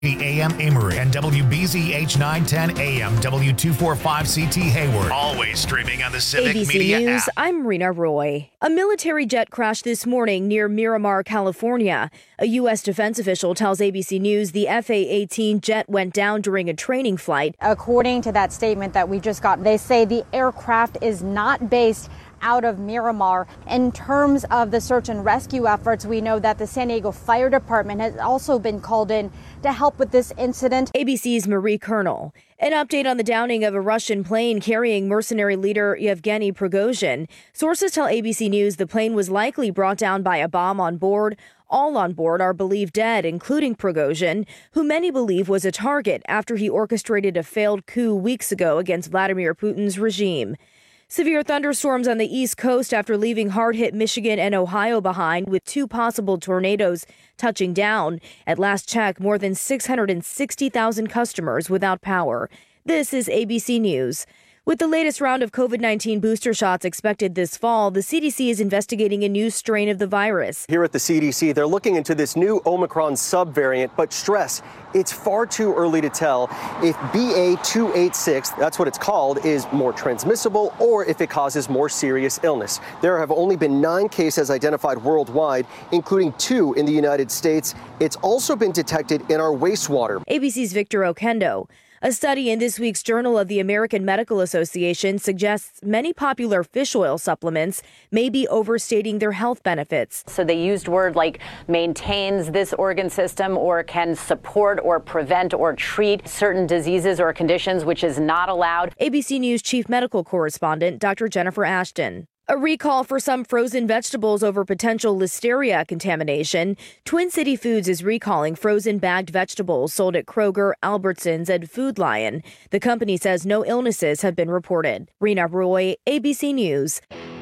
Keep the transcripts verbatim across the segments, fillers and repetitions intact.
A M Amory and W B Z H nine ten A M W two forty-five C T Hayward. Always streaming on the Civic A B C Media News, app. I'm Rena Roy. A military jet crashed this morning near Miramar, California. A U S defense official tells A B C News the F A eighteen jet went down during a training flight. According to that statement that we just got, they say the aircraft is not based out of Miramar. In terms of the search and rescue efforts, we know that the San Diego Fire Department has also been called in to help with this incident. A B C's Marie Colonel. An update on the downing of a Russian plane carrying mercenary leader Yevgeny Prigozhin. Sources tell A B C News the plane was likely brought down by a bomb on board. All on board are believed dead, including Prigozhin, who many believe was a target after he orchestrated a failed coup weeks ago against Vladimir Putin's regime. Severe thunderstorms on the East Coast after leaving hard-hit Michigan and Ohio behind, with two possible tornadoes touching down. At last check, more than six hundred sixty thousand customers without power. This is A B C News. With the latest round of COVID nineteen booster shots expected this fall, the C D C is investigating a new strain of the virus. Here at the C D C, they're looking into this new Omicron subvariant, but stress, it's far too early to tell if B A two eighty-six, that's what it's called, is more transmissible or if it causes more serious illness. There have only been nine cases identified worldwide, including two in the United States. It's also been detected in our wastewater. A B C's Victor Okendo. A study in this week's Journal of the American Medical Association suggests many popular fish oil supplements may be overstating their health benefits. So they used word like maintains this organ system or can support or prevent or treat certain diseases or conditions, which is not allowed. A B C News chief medical correspondent Doctor Jennifer Ashton. A recall for some frozen vegetables over potential listeria contamination. Twin City Foods is recalling frozen bagged vegetables sold at Kroger, Albertsons, and Food Lion. The company says no illnesses have been reported. Rena Roy, A B C News.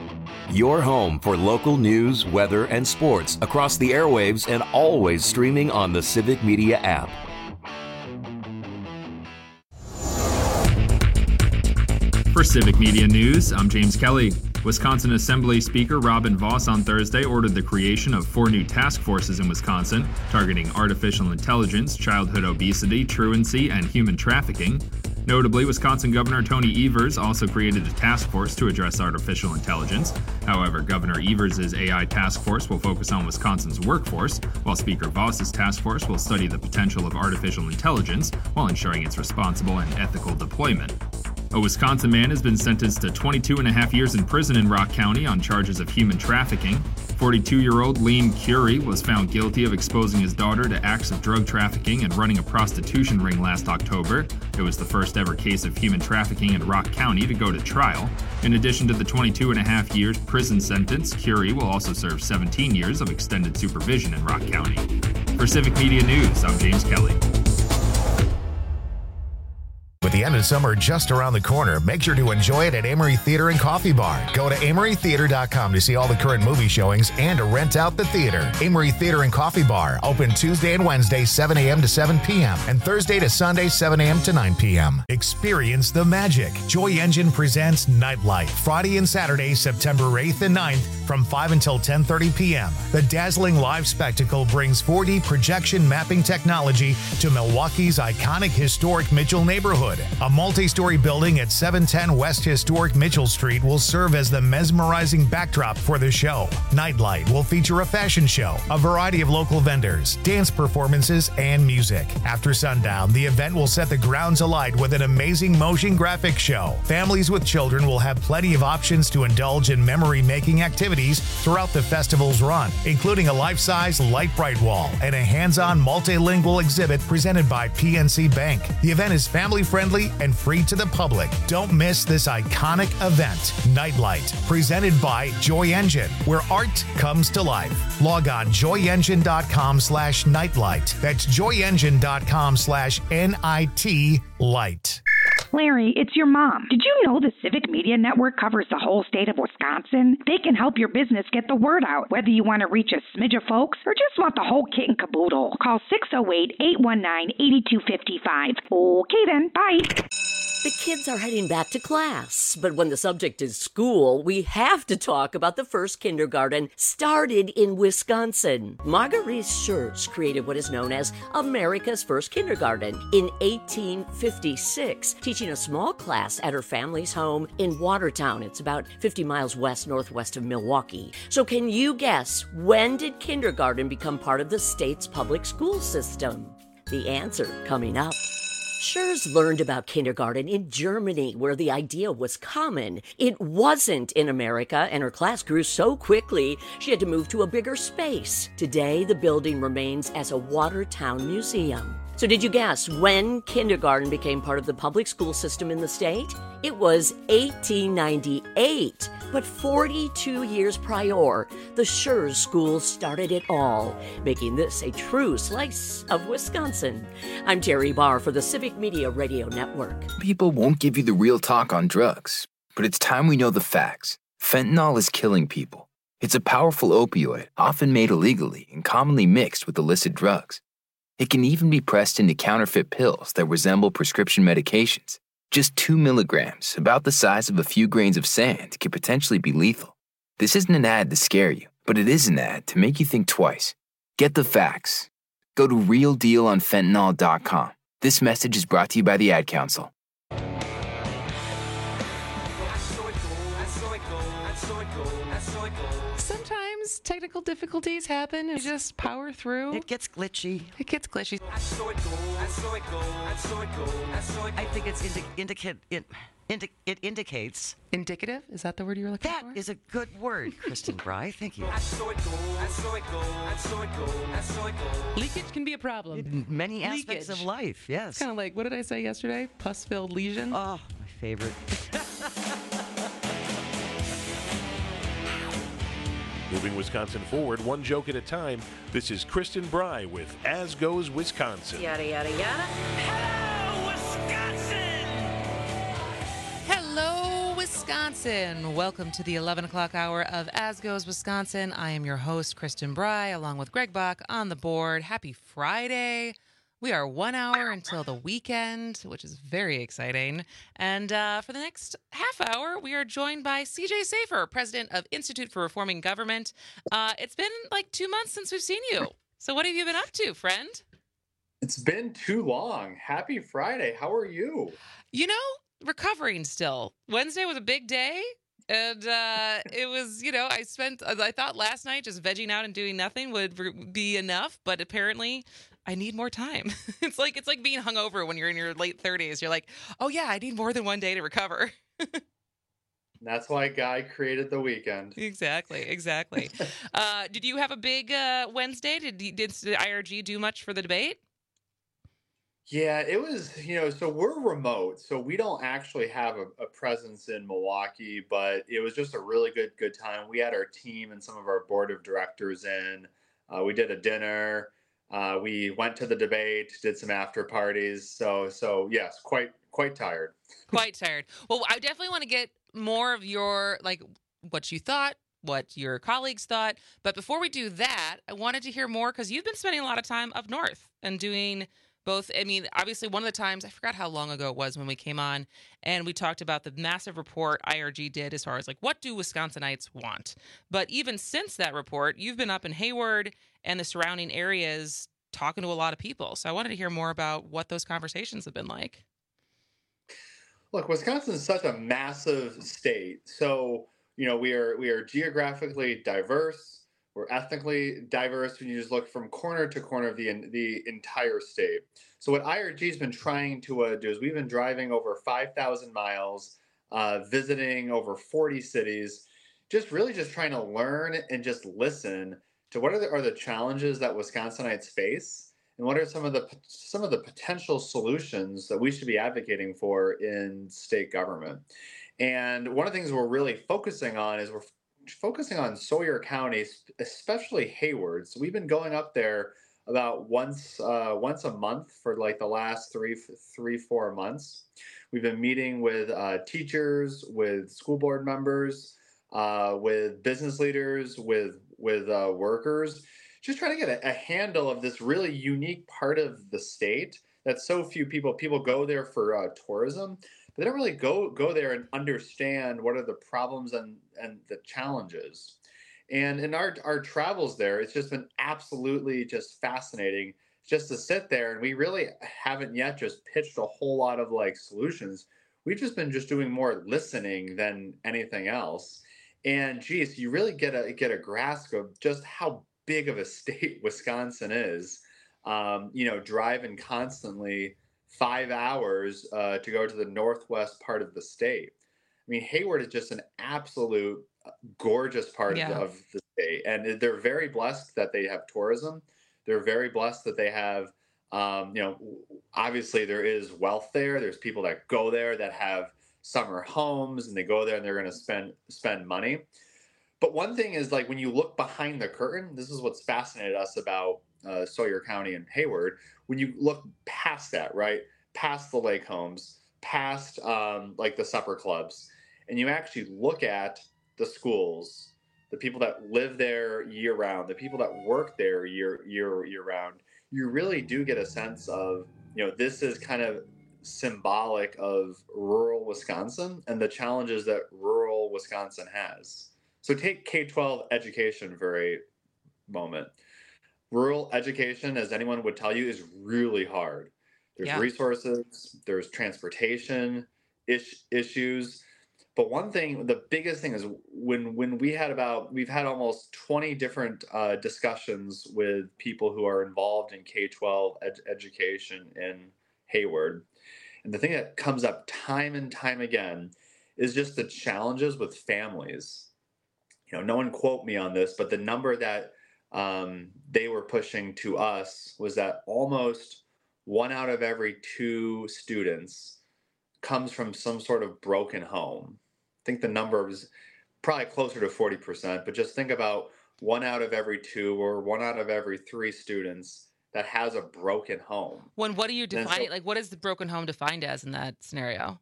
Your home for local news, weather, and sports across the airwaves and always streaming on the Civic Media app. For Civic Media News, I'm James Kelly. Wisconsin Assembly Speaker Robin Vos on Thursday ordered the creation of four new task forces in Wisconsin, targeting artificial intelligence, childhood obesity, truancy, and human trafficking. Notably, Wisconsin Governor Tony Evers also created a task force to address artificial intelligence. However, Governor Evers' A I task force will focus on Wisconsin's workforce, while Speaker Vos's task force will study the potential of artificial intelligence while ensuring its responsible and ethical deployment. A Wisconsin man has been sentenced to twenty-two and a half years in prison in Rock County on charges of human trafficking. forty-two-year-old Liam Curie was found guilty of exposing his daughter to acts of drug trafficking and running a prostitution ring last October. It was the first ever case of human trafficking in Rock County to go to trial. In addition to the twenty-two and a half years prison sentence, Curie will also serve seventeen years of extended supervision in Rock County. For Civic Media News, I'm James Kelly. With the end of summer just around the corner, make sure to enjoy it at Amory Theater and Coffee Bar. Go to amory theater dot com to see all the current movie showings and to rent out the theater. Amory Theater and Coffee Bar, open Tuesday and Wednesday, seven a.m. to seven p.m. and Thursday to Sunday, seven a.m. to nine p.m. Experience the magic. Joy Engine presents Nightlight, Friday and Saturday, September eighth and ninth from five until ten thirty p.m. The dazzling live spectacle brings four D projection mapping technology to Milwaukee's iconic historic Mitchell neighborhood. A multi-story building at seven ten West Historic Mitchell Street will serve as the mesmerizing backdrop for the show. Nightlight will feature a fashion show, a variety of local vendors, dance performances, and music. After sundown, the event will set the grounds alight with an amazing motion graphic show. Families with children will have plenty of options to indulge in memory-making activities throughout the festival's run, including a life-size light bright wall and a hands-on multilingual exhibit presented by P N C Bank. The event is family-friendly and free to the public. Don't miss this iconic event. Nightlight, presented by Joy Engine, where art comes to life. Log on joy engine dot com slash nightlight. That's joy engine dot com slash N I T light. Larry, it's your mom. Did you know the Civic Media Network covers the whole state of Wisconsin? They can help your business get the word out, whether you want to reach a smidge of folks or just want the whole kit and caboodle. Call six oh eight, eight one nine, eight two five five. Okay then, bye. The kids are heading back to class, but when the subject is school, we have to talk about the first kindergarten started in Wisconsin. Marguerite Schurz created what is known as America's first kindergarten in eighteen fifty-six, teaching a small class at her family's home in Watertown. It's about fifty miles west northwest of Milwaukee. So can you guess, when did kindergarten become part of the state's public school system? The answer coming up. Schurz learned about kindergarten in Germany, where the idea was common. It wasn't in America, and her class grew so quickly, she had to move to a bigger space. Today, the building remains as a Watertown museum. So did you guess when kindergarten became part of the public school system in the state? It was eighteen ninety-eight, but forty-two years prior, the Schurz School started it all, making this a true slice of Wisconsin. I'm Terry Barr for the Civic Media Radio Network. People won't give you the real talk on drugs, but it's time we know the facts. Fentanyl is killing people. It's a powerful opioid, often made illegally and commonly mixed with illicit drugs. It can even be pressed into counterfeit pills that resemble prescription medications. Just two milligrams, about the size of a few grains of sand, can potentially be lethal. This isn't an ad to scare you, but it is an ad to make you think twice. Get the facts. Go to real deal on fentanyl dot com. This message is brought to you by the Ad Council. Sometimes technical difficulties happen and you just power through. It gets glitchy. It gets glitchy. I think it's indi- indicate it, indi- it indicates. Indicative? Is that the word you were looking that for? That is a good word, Kristen Bry. Thank you. Leakage can be a problem. In many aspects Leakage. of life, yes. It's kind of like, what did I say yesterday? Pus-filled lesion? Oh, my favorite. Moving Wisconsin forward, one joke at a time. This is Kristen Bry with As Goes Wisconsin. Yada, yada, yada. Hello, Wisconsin! Hello, Wisconsin! Welcome to the eleven o'clock hour of As Goes Wisconsin. I am your host, Kristen Bry, along with Greg Bach on the board. Happy Friday. We are one hour until the weekend, which is very exciting. And uh, for the next half hour, we are joined by C J Safer, president of Institute for Reforming Government. Uh, it's been like two months since we've seen you. So what have you been up to, friend? It's been too long. Happy Friday. How are you? You know, recovering still. Wednesday was a big day. And uh, it was, you know, I spent, I thought last night just vegging out and doing nothing would be enough. But apparently I need more time. It's like it's like being hungover when you're in your late thirties. You're like, oh, yeah, I need more than one day to recover. That's why Guy created the weekend. Exactly. Exactly. uh, did you have a big uh, Wednesday? Did, did the I R G do much for the debate? Yeah, it was, you know, so we're remote, so we don't actually have a, a presence in Milwaukee, but it was just a really good, good time. We had our team and some of our board of directors in. Uh, we did a dinner. Uh, we went to the debate, did some after parties. So, so yes, quite, quite tired. Quite tired. Well, I definitely want to get more of your, like, what you thought, what your colleagues thought. But before we do that, I wanted to hear more because you've been spending a lot of time up north and doing both. I mean, obviously, one of the times, I forgot how long ago it was when we came on, and we talked about the massive report I R G did as far as, like, what do Wisconsinites want? But even since that report, you've been up in Hayward and the surrounding areas talking to a lot of people. So I wanted to hear more about what those conversations have been like. Look, Wisconsin is such a massive state. So, you know, we are we are geographically diverse. We're ethnically diverse when you just look from corner to corner of the the entire state. So what I R G has been trying to uh, do is we've been driving over five thousand miles, uh, visiting over forty cities, just really just trying to learn and just listen to what are the, are the challenges that Wisconsinites face, and what are some of the some of the potential solutions that we should be advocating for in state government. And one of the things we're really focusing on is we're focusing on Sawyer County, especially Hayward. So we've been going up there about once uh, once a month for like the last three, three, four months. We've been meeting with uh, teachers, with school board members, uh, with business leaders, with with uh, workers, just trying to get a, a handle of this really unique part of the state that so few people people go there for uh, tourism. They don't really go go there and understand what are the problems and, and the challenges. And in our, our travels there, it's just been absolutely just fascinating just to sit there. And we really haven't yet just pitched a whole lot of like solutions. We've just been just doing more listening than anything else. And geez, you really get a get a grasp of just how big of a state Wisconsin is. Um, you know, driving constantly five hours uh, to go to the northwest part of the state. I mean, Hayward is just an absolute gorgeous part Yeah. of, of the state, and they're very blessed that they have tourism. They're very blessed that they have, um, you know, obviously there is wealth there. There's people that go there that have summer homes, and they go there and they're going to spend spend money. But one thing is, like, when you look behind the curtain, this is what's fascinated us about uh, Sawyer County and Hayward. When you look past that, right, past the lake homes, past um, like the supper clubs, and you actually look at the schools, the people that live there year round, the people that work there year year year round, you really do get a sense of, you know, this is kind of symbolic of rural Wisconsin and the challenges that rural Wisconsin has. So take K twelve education for a moment. Rural education, as anyone would tell you, is really hard. There's Yeah. resources, there's transportation ish, issues. But one thing, the biggest thing is when when we had about, we've had almost twenty different uh, discussions with people who are involved in K twelve ed- education in Hayward. And the thing that comes up time and time again is just the challenges with families. You know, no one quote me on this, but the number that um, they were pushing to us was that almost one out of every two students comes from some sort of broken home. I think the number was probably closer to forty percent, but just think about one out of every two or one out of every three students that has a broken home. When what do you And define? so- like, what is the broken home defined as in that scenario?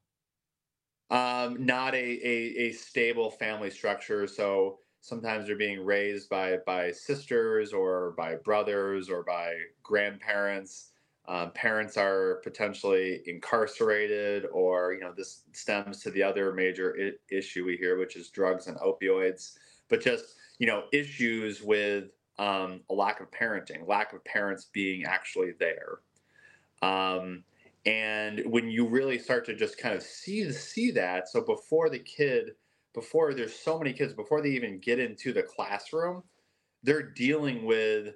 Um, not a, a, a stable family structure. So sometimes they're being raised by, by sisters or by brothers or by grandparents. Um, parents are potentially incarcerated, or, you know, this stems to the other major I- issue we hear, which is drugs and opioids, but just, you know, issues with um, a lack of parenting, lack of parents being actually there. Um, And when you really start to just kind of see see that, so before the kid, before there's so many kids, before they even get into the classroom, they're dealing with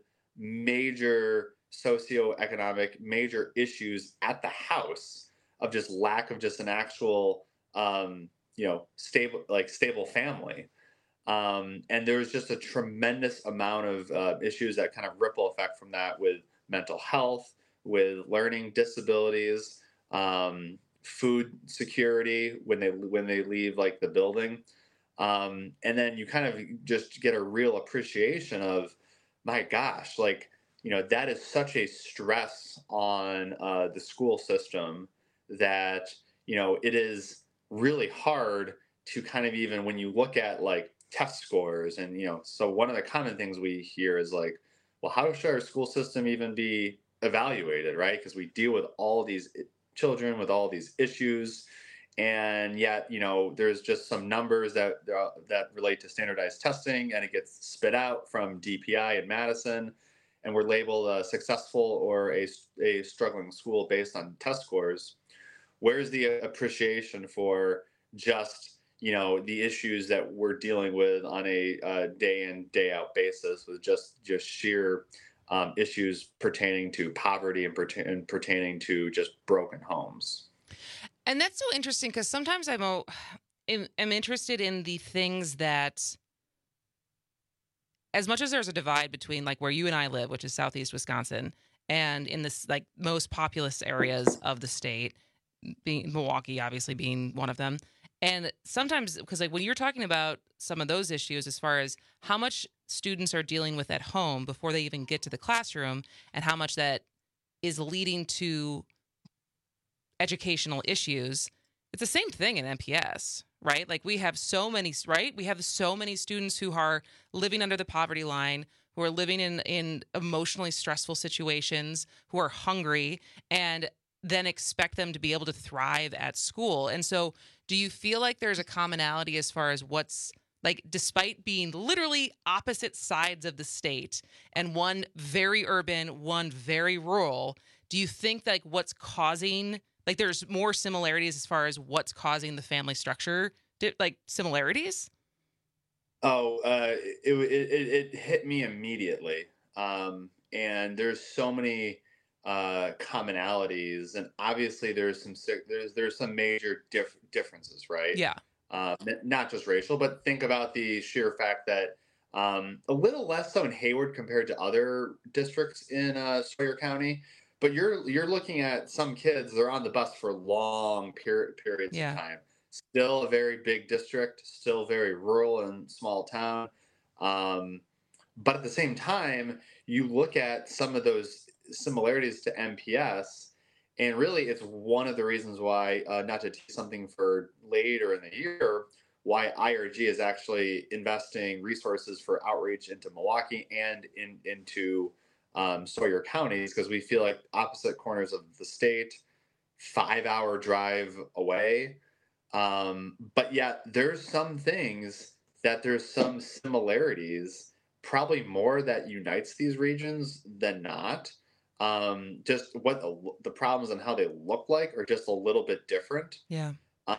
major socioeconomic, major issues at the house of just lack of just an actual, um, you know, stable, like stable family. Um, and there's just a tremendous amount of uh, issues that kind of ripple effect from that with mental health, with learning disabilities, um, food security when they when they leave like the building, um, and then you kind of just get a real appreciation of, my gosh, like, you know, that is such a stress on uh, the school system that, you know, it is really hard to kind of, even when you look at like test scores, and, you know, so one of the common things we hear is like, well, how should our school system even be evaluated, right? Because we deal with all these children with all these issues, and yet, you know, there's just some numbers that uh, that relate to standardized testing, and it gets spit out from D P I in Madison, and we're labeled a successful or a, a struggling school based on test scores. Where's the appreciation for just, you know, the issues that we're dealing with on a uh, day in, day out basis, with just just sheer Um, issues pertaining to poverty and, pertain- and pertaining to just broken homes. And that's so interesting, because sometimes I'm, a, am, am interested in the things that, as much as there's a divide between like where you and I live, which is Southeast Wisconsin, and in this like most populous areas of the state, being Milwaukee, obviously being one of them. And sometimes, because like when you're talking about some of those issues, as far as how much students are dealing with at home before they even get to the classroom, and how much that is leading to educational issues, it's the same thing in M P S, right? Like we have so many, right? We have so many students who are living under the poverty line, who are living in, in emotionally stressful situations, who are hungry. And then expect them to be able to thrive at school. And so do you feel like there's a commonality as far as what's, like, despite being literally opposite sides of the state and one very urban, one very rural, do you think like what's causing, like there's more similarities as far as what's causing the family structure, like similarities? Oh, uh, it, it, it hit me immediately. Um, and there's so many uh, commonalities, and obviously there's some, there's, there's some major dif- differences, right? Yeah. Uh, not just racial, but think about the sheer fact that um, a little less so in Hayward compared to other districts in uh, Sawyer County. But you're you're looking at some kids, they're on the bus for long period, periods yeah. of time. Still a very big district, still very rural and small town. Um, but at the same time, you look at some of those similarities to M P S, and really, it's one of the reasons why, uh, not to teach something for later in the year, why I R G is actually investing resources for outreach into Milwaukee and in, into um, Sawyer counties, because we feel like opposite corners of the state, five-hour drive away. Um, but yet, there's some things that there's some similarities, probably more that unites these regions than not. Um, just what the, the problems and how they look like are just a little bit different. Yeah.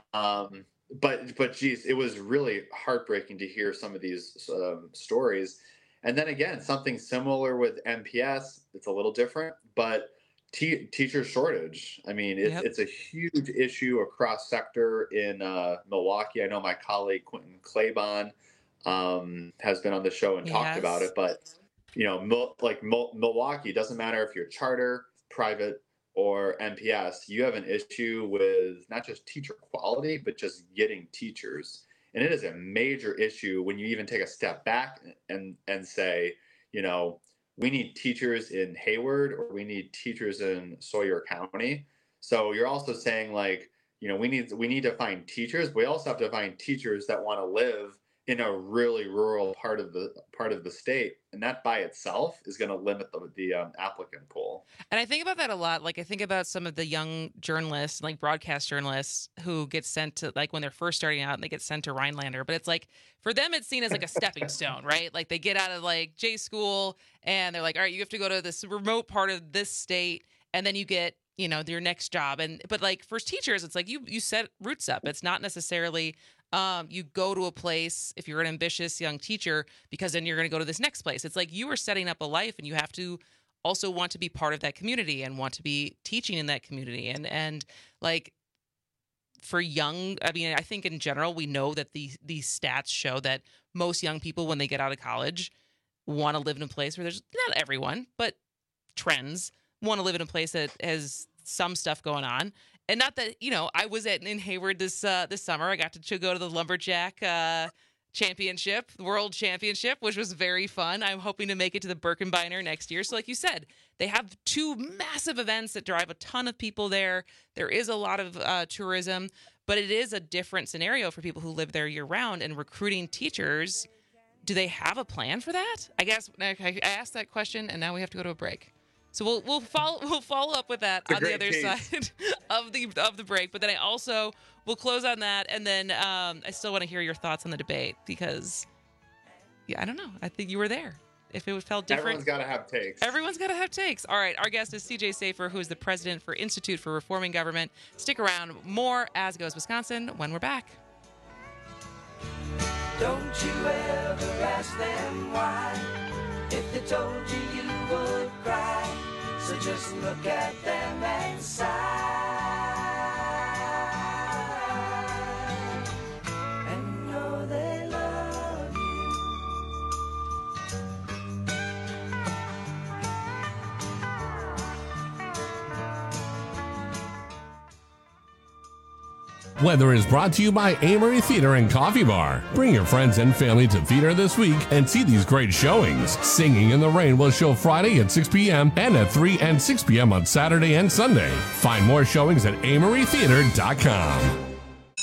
Um, but, but geez, it was really heartbreaking to hear some of these um, stories. And then again, something similar with M P S, it's a little different, but te- teacher shortage. I mean, it's, yep. it's a huge issue across sector in uh, Milwaukee. I know my colleague Quentin Claybon um, has been on the show and yes. talked about it, but you know, Mil- like Mil- Milwaukee, doesn't matter if you're charter, private, or M P S, you have an issue with not just teacher quality, but just getting teachers. And it is a major issue when you even take a step back and, and say, you know, we need teachers in Hayward or we need teachers in Sawyer County. So you're also saying like, you know, we need, we need to find teachers. But we also have to find teachers that want to live in a really rural part of the part of the state, and that by itself is going to limit the, the um, applicant pool. And I think about that a lot. Like I think about some of the young journalists, like broadcast journalists, who get sent to, like when they're first starting out and they get sent to Rhinelander. But it's like for them, it's seen as like a stepping stone, right? Like they get out of like J school and they're like, all right, you have to go to this remote part of this state, and then you get, you know, your next job. And but like for teachers, it's like you you set roots up. It's not necessarily. Um, you go to a place if you're an ambitious young teacher, because then you're going to go to this next place. It's like you are setting up a life, and you have to also want to be part of that community and want to be teaching in that community. And and like for young, I mean, I think in general, we know that these these stats show that most young people, when they get out of college, want to live in a place where there's, not everyone, but trends, want to live in a place that has some stuff going on. And not that, you know, I was at in Hayward this uh, this summer. I got to go to the Lumberjack uh, Championship, World Championship, which was very fun. I'm hoping to make it to the Birkenbeiner next year. So like you said, they have two massive events that drive a ton of people there. There is a lot of uh, tourism, but it is a different scenario for people who live there year round. And recruiting teachers, do they have a plan for that? I guess I asked that question, and now we have to go to a break. So we'll we'll follow we'll follow up with that on the other team. side of the of the break. But then I also will close on that, and then um, I still want to hear your thoughts on the debate because, yeah, I don't know. I think you were there. If it felt different, everyone's got to have takes. Everyone's got to have takes. All right, our guest is C J Safer, who is the president for Institute for Reforming Government. Stick around. More As Goes Wisconsin when we're back. Don't you ever ask them why? If they told you, you would cry. So just look at them and sigh and know they love you. Weather is brought to you by Amory Theater and Coffee Bar. Bring your friends and family to theater this week and see these great showings. Singing in the Rain will show Friday at six p.m. and at three and six p.m. on Saturday and Sunday. Find more showings at amory theater dot com.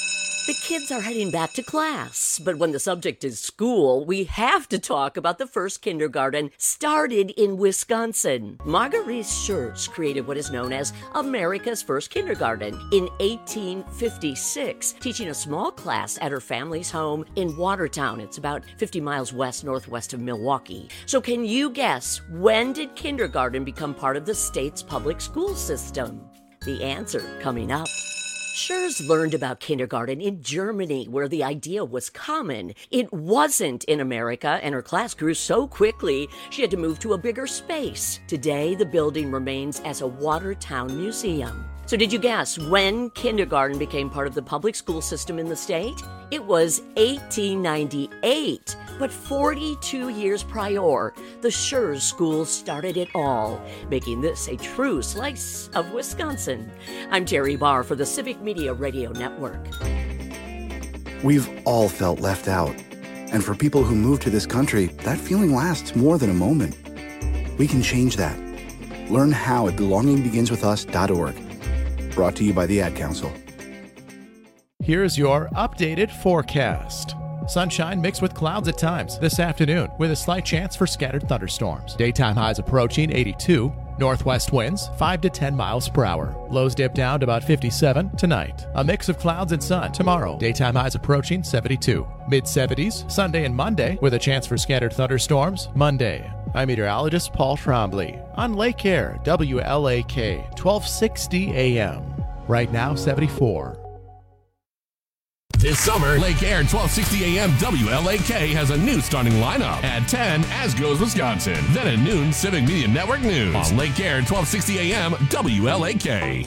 The kids are heading back to class, but when the subject is school, we have to talk about the first kindergarten started in Wisconsin. Marguerite Schertz created what is known as America's first kindergarten in eighteen fifty-six, teaching a small class at her family's home in Watertown. It's about fifty miles west northwest of Milwaukee. So can you guess, when did kindergarten become part of the state's public school system? The answer coming up. Schertz learned about kindergarten in Germany, where the idea was common. It wasn't in America, and her class grew so quickly, she had to move to a bigger space. Today, the building remains as a Watertown museum. So did you guess when kindergarten became part of the public school system in the state? It was eighteen ninety-eight. But forty-two years prior, the Schertz School started it all, making this a true slice of Wisconsin. I'm Terry Barr for the Civic Media Radio Network. We've all felt left out. And for people who move to this country, that feeling lasts more than a moment. We can change that. Learn how at belonging begins with us dot org. Brought to you by the Ad Council. Here's your updated forecast. Sunshine mixed with clouds at times this afternoon with a slight chance for scattered thunderstorms. Daytime highs approaching eighty-two. Northwest winds five to ten miles per hour. Lows dip down to about fifty-seven tonight. A mix of clouds and sun tomorrow. Daytime highs approaching seventy-two. Mid seventies Sunday and Monday with a chance for scattered thunderstorms Monday. I'm meteorologist Paul Trombley on Lake Air, W L A K, twelve sixty A M. Right now, seventy-four. This summer, Lake Air twelve sixty A M W L A K has a new starting lineup. At ten, As Goes Wisconsin. Then at noon, Civic Media Network News. On Lake Air twelve sixty A M W L A K.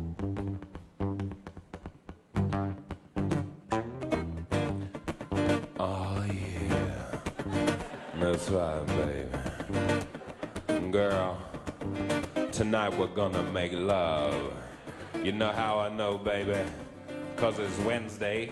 Oh, yeah. That's right, baby. Girl, tonight we're gonna make love. You know how I know, baby? Because it's Wednesday.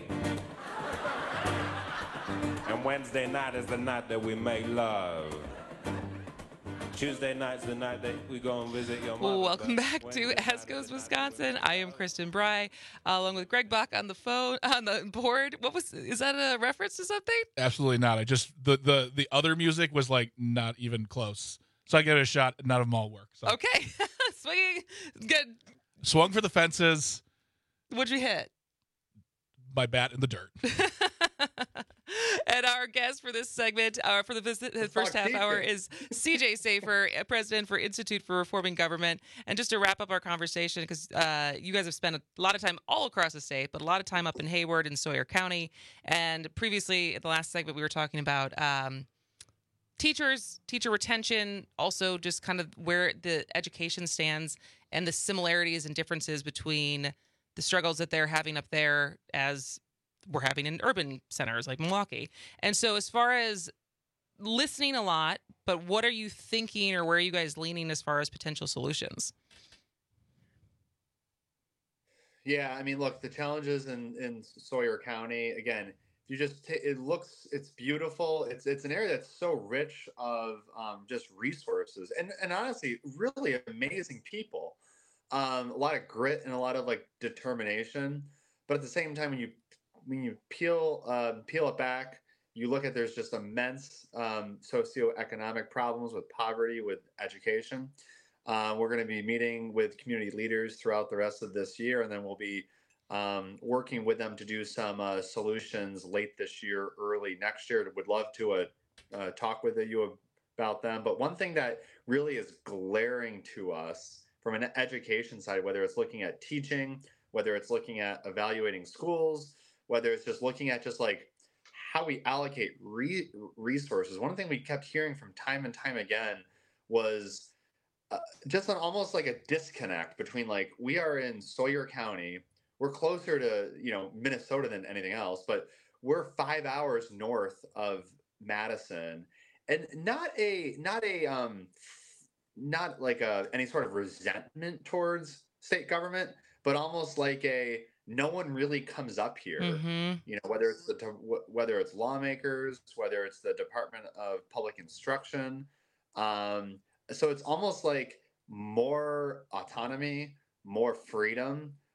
And Wednesday night is the night that we make love. Tuesday night's the night that we go and visit your mother. Welcome back to As Goes Wisconsin. I am Kristen Bry, uh, along with Greg Bach on the phone, on the board. What was, is that a reference to something? Absolutely not. I just, the, the, the other music was like not even close. So I gave it a shot. None of them all work. So. Okay. Swinging. Good. Swung for the fences. What'd you hit? My bat in the dirt. And our guest for this segment, uh, for the visit, the first half hour, is C J Safer, president for Institute for Reforming Government. And just to wrap up our conversation, because uh, you guys have spent a lot of time all across the state, but a lot of time up in Hayward and Sawyer County. And previously, in the last segment, we were talking about um, teachers, teacher retention, also just kind of where the education stands and the similarities and differences between the struggles that they're having up there as we're having in urban centers like Milwaukee. And so as far as listening a lot, but what are you thinking or where are you guys leaning as far as potential solutions? Yeah, I mean, look, the challenges in, in Sawyer County, again, you just, t- it looks, it's beautiful. It's it's an area that's so rich of um, just resources and, and honestly, really amazing people. Um, a lot of grit and a lot of like determination. But at the same time, when you when you peel uh, peel it back, you look at there's just immense um, socioeconomic problems with poverty, with education. Uh, we're going to be meeting with community leaders throughout the rest of this year, and then we'll be um, working with them to do some uh, solutions late this year, early next year. Would love to uh, uh, talk with you about them. But one thing that really is glaring to us from an education side, whether it's looking at teaching, whether it's looking at evaluating schools, whether it's just looking at just like how we allocate re- resources. One thing we kept hearing from time and time again was uh, just an almost like a disconnect between like, we are in Sawyer County, we're closer to, you know, Minnesota than anything else, but we're five hours north of Madison, and not a, not a, um, not like a, any sort of resentment towards state government, but almost like a, no one really comes up here, mm-hmm. you know, whether it's the, whether it's lawmakers, whether it's the Department of Public Instruction. Um, so it's almost like more autonomy, more freedom,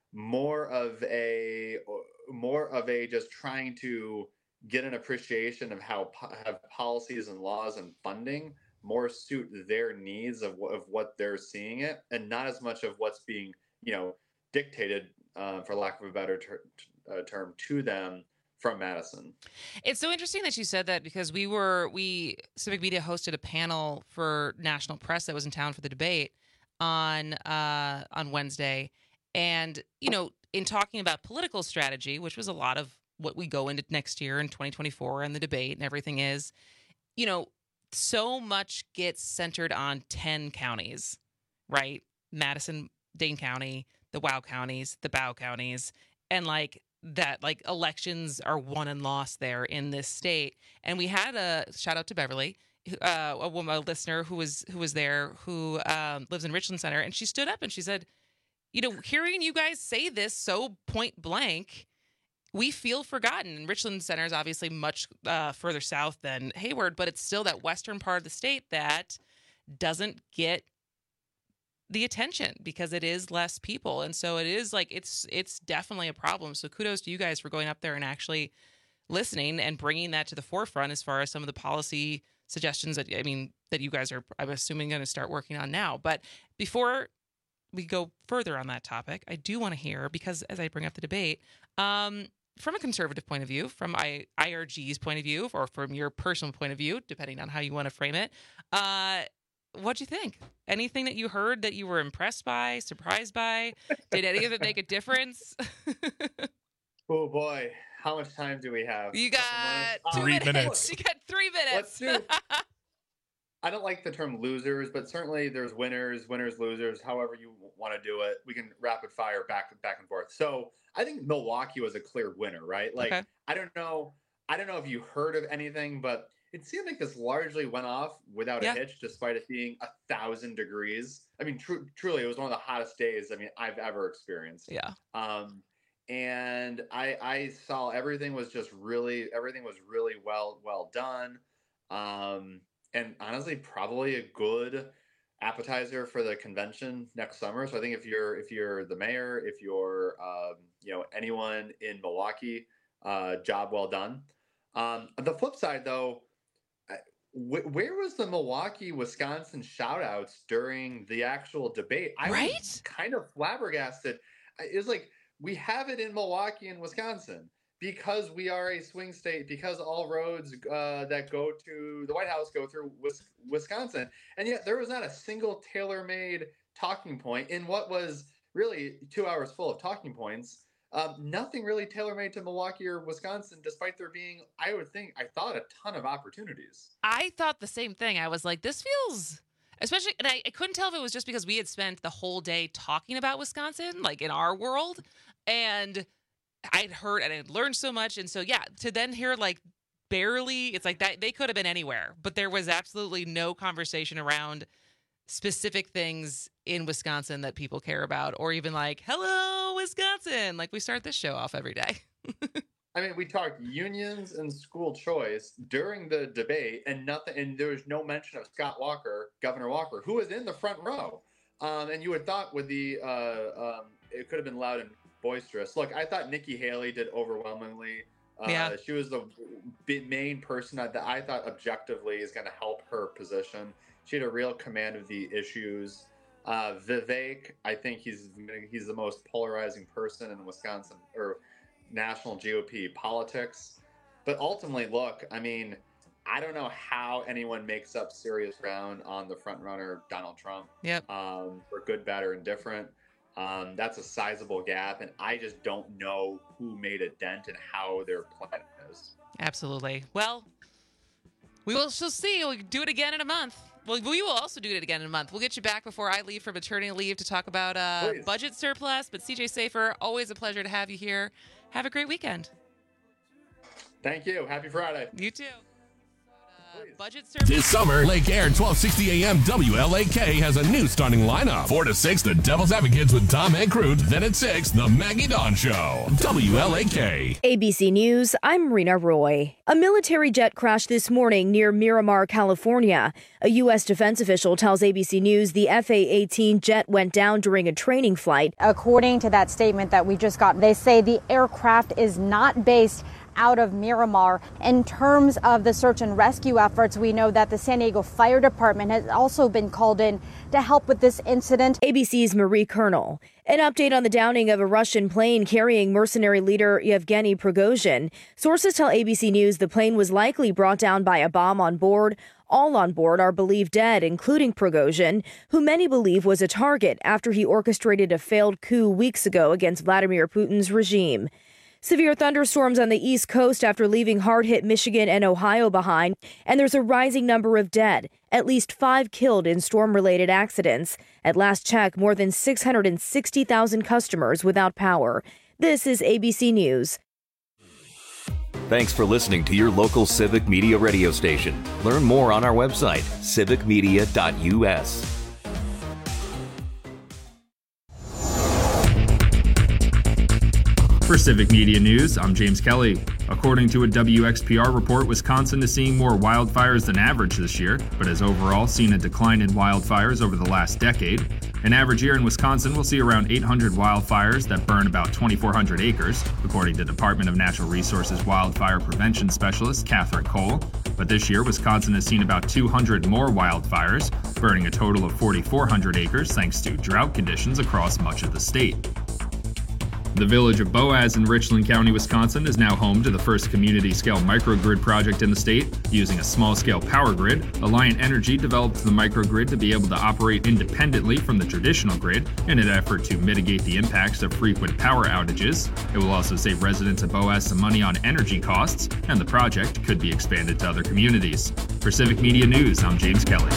more of a more of a just trying to get an appreciation of how po- have policies and laws and funding more suit their needs of, of what they're seeing it, and not as much of what's being, you know, dictated, uh, for lack of a better ter- uh, term, to them from Madison. It's so interesting that you said that, because we were we Civic Media hosted a panel for national press that was in town for the debate on uh, on Wednesday, and you know, in talking about political strategy, which was a lot of what we go into next year in twenty twenty-four and the debate and everything is, you know, so much gets centered on ten counties, right? Madison, Dane County, the WOW counties, the BOW counties, and like that, like elections are won and lost there in this state. And we had a shout out to Beverly, uh, a woman, a listener who was who was there, who um, lives in Richland Center, and she stood up and she said, you know, hearing you guys say this so point blank, we feel forgotten. And Richland Center is obviously much uh, further south than Hayward, but it's still that western part of the state that doesn't get the attention because it is less people. And so it is like, it's it's definitely a problem. So kudos to you guys for going up there and actually listening and bringing that to the forefront as far as some of the policy suggestions that, I mean, that you guys are, I'm assuming, going to start working on now. But before we go further on that topic, I do want to hear, because as I bring up the debate, um, from a conservative point of view, from I, IRG's point of view, or from your personal point of view, depending on how you want to frame it, uh, what'd you think? Anything that you heard that you were impressed by, surprised by? Did any of it make a difference? Oh boy, how much time do we have? You got two Three minutes. minutes. You got three minutes. Let's do. I don't like the term losers, but certainly there's winners, winners, losers. However you want to do it, we can rapid fire back back and forth. So I think Milwaukee was a clear winner, right? Like Okay. I don't know, I don't know if you heard of anything, but it seemed like this largely went off without Yeah. a hitch, despite it being a thousand degrees. I mean, tru- truly, it was one of the hottest days I mean I've ever experienced. Yeah. Um, and I I saw everything was just really everything was really well well done. Um, and honestly, probably a good appetizer for the convention next summer. So I think if you're if you're the mayor, if you're um, you know anyone in Milwaukee, uh, job well done. Um, the flip side, though, wh- where was the Milwaukee, Wisconsin shout outs during the actual debate? I Right? was kind of flabbergasted. It was like, we have it in Milwaukee and Wisconsin because we are a swing state, because all roads uh, that go to the White House go through Wis- Wisconsin. And yet there was not a single tailor-made talking point in what was really two hours full of talking points. Um, nothing really tailor-made to Milwaukee or Wisconsin, despite there being, I would think, I thought, a ton of opportunities. I thought the same thing. I was like, this feels, especially, and I, I couldn't tell if it was just because we had spent the whole day talking about Wisconsin, like in our world, and I'd heard and I'd learned so much. And so, yeah, to then hear like barely, it's like that they could have been anywhere, but there was absolutely no conversation around specific things in Wisconsin that people care about, or even like, hello, Wisconsin. Like we start this show off every day. I mean, we talked unions and school choice during the debate, and nothing, and there was no mention of Scott Walker, Governor Walker, who was in the front row. Um, and you would thought with the, uh, um, it could have been loud and boisterous. Look, I thought Nikki Haley did overwhelmingly. Uh, Yeah. She was the b- main person that I thought objectively is going to help her position. She had a real command of the issues. Uh, Vivek, I think he's he's the most polarizing person in Wisconsin or national G O P politics. But ultimately, look, I mean, I don't know how anyone makes up serious ground on the front runner, Donald Trump. Yep. Um, for good, bad, or indifferent. Um, that's a sizable gap, and I just don't know who made a dent and how their plan is. Absolutely. Well, we will still see. We'll do it again in a month. Well, we will also do it again in a month. We'll get you back before I leave for maternity leave to talk about uh, Please. budget surplus. But C J Safer, always a pleasure to have you here. Have a great weekend. Thank you. Happy Friday. You too. Budget This summer, Lake Air twelve sixty A M W L A K has a new starting lineup. four to six, The Devil's Advocates with Tom Ankroot. Then at six, The Maggie Dawn Show. W L A K. A B C News, I'm Rena Roy. A military jet crashed this morning near Miramar, California. A U S defense official tells A B C News the F A eighteen jet went down during a training flight. According to that statement that we just got, they say the aircraft is not based out of Miramar. In terms of the search and rescue efforts, we know that the San Diego Fire Department has also been called in to help with this incident. A B C's Marie Colonel. An update on the downing of a Russian plane carrying mercenary leader Yevgeny Prigozhin. Sources tell A B C News the plane was likely brought down by a bomb on board. All on board are believed dead, including Prigozhin, who many believe was a target after he orchestrated a failed coup weeks ago against Vladimir Putin's regime. Severe thunderstorms on the East Coast after leaving hard-hit Michigan and Ohio behind, and there's a rising number of dead, at least five killed in storm-related accidents. At last check, more than six hundred sixty thousand customers without power. This is A B C News. Thanks for listening to your local Civic Media radio station. Learn more on our website, civic media dot u s. For Civic Media News, I'm James Kelly. According to a W X P R report, Wisconsin is seeing more wildfires than average this year, but has overall seen a decline in wildfires over the last decade. An average year in Wisconsin will see around eight hundred wildfires that burn about twenty-four hundred acres, according to Department of Natural Resources wildfire prevention specialist Catherine Cole. But this year, Wisconsin has seen about two hundred more wildfires, burning a total of forty-four hundred acres thanks to drought conditions across much of the state. The village of Boaz in Richland County, Wisconsin is now home to the first community-scale microgrid project in the state. Using a small-scale power grid, Alliant Energy developed the microgrid to be able to operate independently from the traditional grid in an effort to mitigate the impacts of frequent power outages. It will also save residents of Boaz some money on energy costs, and the project could be expanded to other communities. For Civic Media News, I'm James Kelly.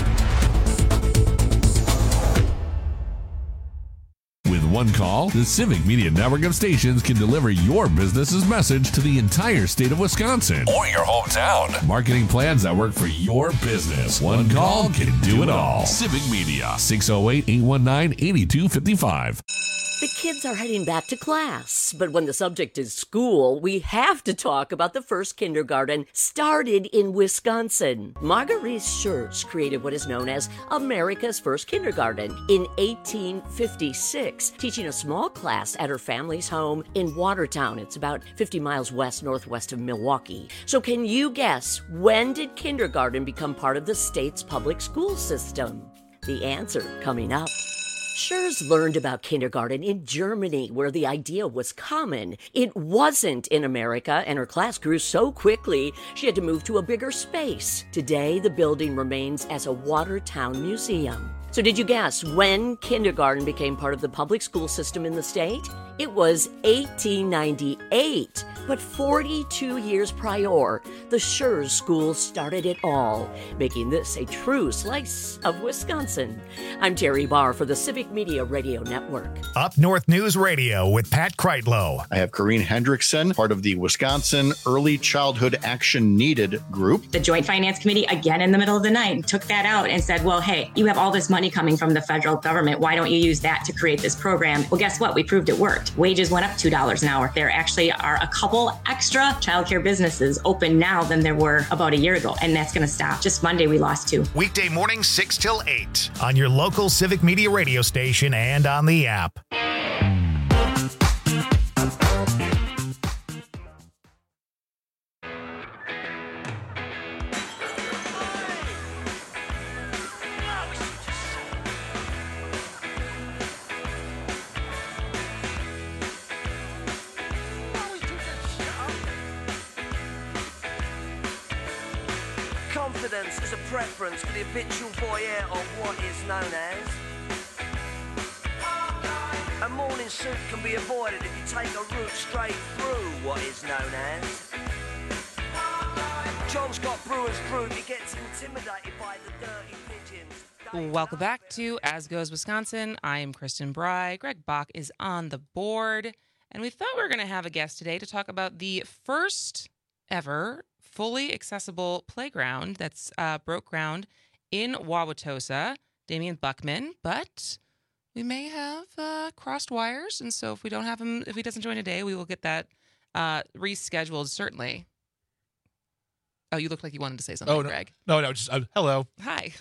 With one call, the Civic Media network of stations can deliver your business's message to the entire state of Wisconsin or your hometown. Marketing plans that work for your business. One call can do it all. Civic Media, six oh eight, eight one nine, eight two five five. The kids are heading back to class, but when the subject is school, we have to talk about the first kindergarten started in Wisconsin. Marguerite Schurz created what is known as America's first kindergarten in eighteen fifty-six, teaching a small class at her family's home in Watertown. It's about fifty miles west-northwest of Milwaukee. So can you guess, when did kindergarten become part of the state's public school system? The answer coming up. Schurz learned about kindergarten in Germany, where the idea was common. It wasn't in America, and her class grew so quickly, she had to move to a bigger space. Today, the building remains as a Watertown museum. So did you guess when kindergarten became part of the public school system in the state? It was eighteen ninety-eight. But forty-two years prior, the Schurz School started it all, making this a true slice of Wisconsin. I'm Terry Barr for the Civic Media Radio Network. Up North News Radio with Pat Kreitlow. I have Corrine Hendrickson, part of the Wisconsin Early Childhood Action Needed group. The Joint Finance Committee, again in the middle of the night, took that out and said, well, hey, you have all this money coming from the federal government. Why don't you use that to create this program? Well, guess what? We proved it worked. Wages went up two dollars an hour. There actually are a couple extra childcare businesses open now than there were about a year ago, and that's going to stop. Just Monday, we lost two. Weekday morning, six till eight on your local Civic Media radio station and on the app. Confidence is a preference for the habitual voyeur of what is known as. A morning suit can be avoided if you take a route straight through what is known as. John's got brewer's fruit, he gets intimidated by the dirty pigeons. Welcome back to As Goes Wisconsin. I am Kristen Bry. Greg Bach is on the board, and we thought we were going to have a guest today to talk about the first ever fully accessible playground that's uh, broke ground in Wauwatosa, Damian Buckman, but we may have uh, crossed wires, and so if we don't have him, if he doesn't join today, we will get that uh, rescheduled, certainly. Oh, you look like you wanted to say something, oh, no, Greg. No, no, just uh, hello. Hi.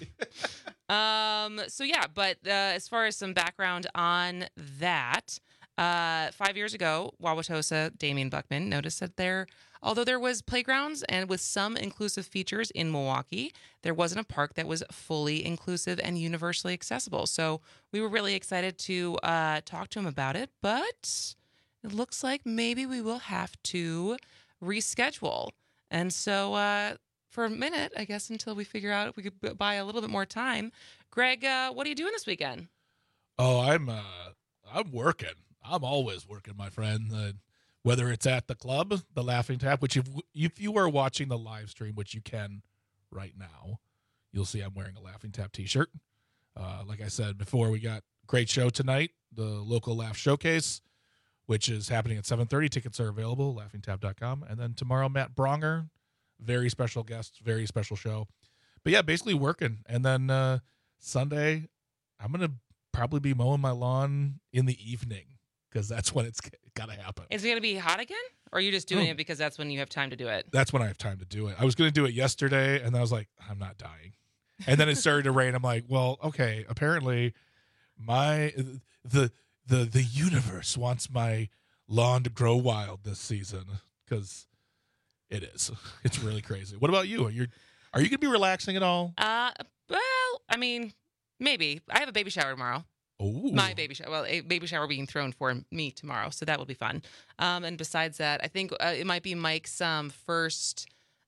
um. So yeah, but uh, as far as some background on that, uh, five years ago, Wauwatosa, Damian Buckman noticed that there, although there was playgrounds and with some inclusive features in Milwaukee, there wasn't a park that was fully inclusive and universally accessible. So we were really excited to uh, talk to him about it, but it looks like maybe we will have to reschedule. And so uh, for a minute, I guess, until we figure out if we could buy a little bit more time, Greg, uh, what are you doing this weekend? Oh, I'm uh, I'm working. I'm always working, my friend. Uh, whether it's at the club, the Laughing Tap, which if, if you are watching the live stream, which you can right now, you'll see I'm wearing a Laughing Tap t-shirt. Uh, like I said before, we got a great show tonight, the local Laugh Showcase, which is happening at seven thirty. Tickets are available, laughing tap dot com. And then tomorrow, Matt Bronger, very special guest, very special show. But yeah, basically working. And then uh, Sunday, I'm going to probably be mowing my lawn in the evening because that's when it's got to happen. Is it going to be hot again? Or are you just doing Oh. it because that's when you have time to do it? That's when I have time to do it. I was going to do it yesterday, and then I was like, I'm not dying. And then it started to rain. I'm like, well, okay, apparently my the the the universe wants my lawn to grow wild this season because it is. It's really crazy. What about you? Are you are you going to be relaxing at all? Uh, well, I mean, maybe. I have a baby shower tomorrow. Ooh. My baby shower. Well, a baby shower being thrown for me tomorrow, so that will be fun. Um, and besides that, I think uh, it might be Mike's um first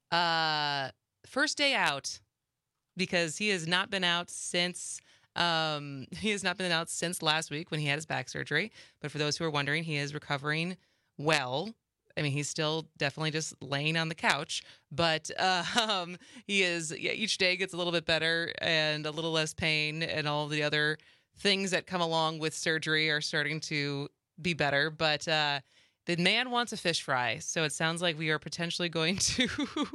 uh first day out because he has not been out since um he has not been out since last week when he had his back surgery. But for those who are wondering, he is recovering well. I mean, he's still definitely just laying on the couch, but uh, um, he is. Yeah, each day gets a little bit better and a little less pain, and all the other things that come along with surgery are starting to be better. But uh, the man wants a fish fry, so it sounds like we are potentially going to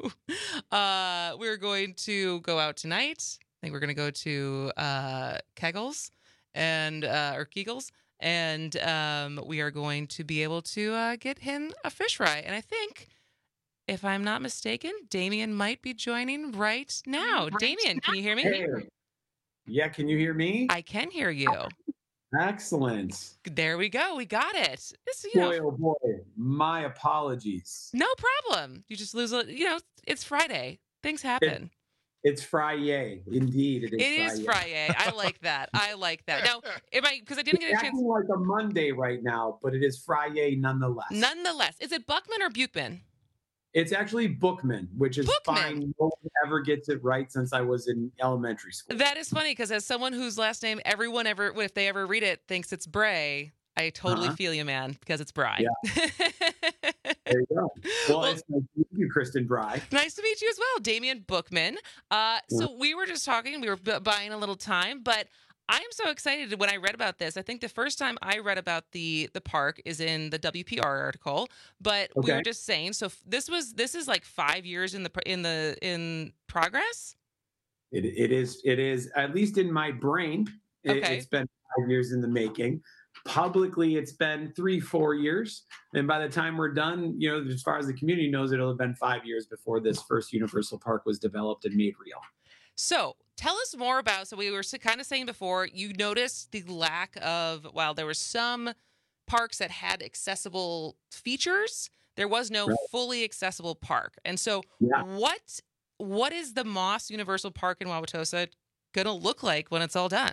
uh, we're going to go out tonight. I think we're going to go to uh, Kegels and uh, or Kegels. And um, we are going to be able to uh, get him a fish fry. And I think, if I'm not mistaken, Damian might be joining right now. Damian, can you hear me? Hey. Yeah, can you hear me? I can hear you. Excellent. There we go. We got it. It's, you know, Boy, oh boy, my apologies. no problem. You just lose a, you know, it's Friday. Things happen. It's Friday, indeed. It is. It is Friday. I like that. I like that. Now, am I, because I didn't get a It's chance. acting like a Monday right now, but it is Friday nonetheless. Nonetheless, is it Buckman or Buchman? It's actually Bookman, which is Bookman. fine. No one ever gets it right since I was in elementary school. That is funny because as someone whose last name everyone ever, if they ever read it, thinks it's Bray, I totally Uh-huh. feel you, man, because it's Bry. Yeah. There you go. Well, it's nice to meet you, Kristen Bry. Nice to meet you as well, Damian Bookman. Uh, so we were just talking, we were b- buying a little time, but I am so excited when I read about this. I think the first time I read about the the park is in the W P R article, but we Okay. were just saying. So f- this was this is like five years in the pr- in the in progress. It, it is, it is, at least in my brain, it, Okay. it's been five years in the making. Publicly, it's been three, four years. And by the time we're done, you know, as far as the community knows, it'll have been five years before this first Universal Park was developed and made real. So tell us more about, so we were kind of saying before, you noticed the lack of, while there were some parks that had accessible features, there was no Right. fully accessible park. And so Yeah. what what is the Moss Universal Park in Wauwatosa going to look like when it's all done?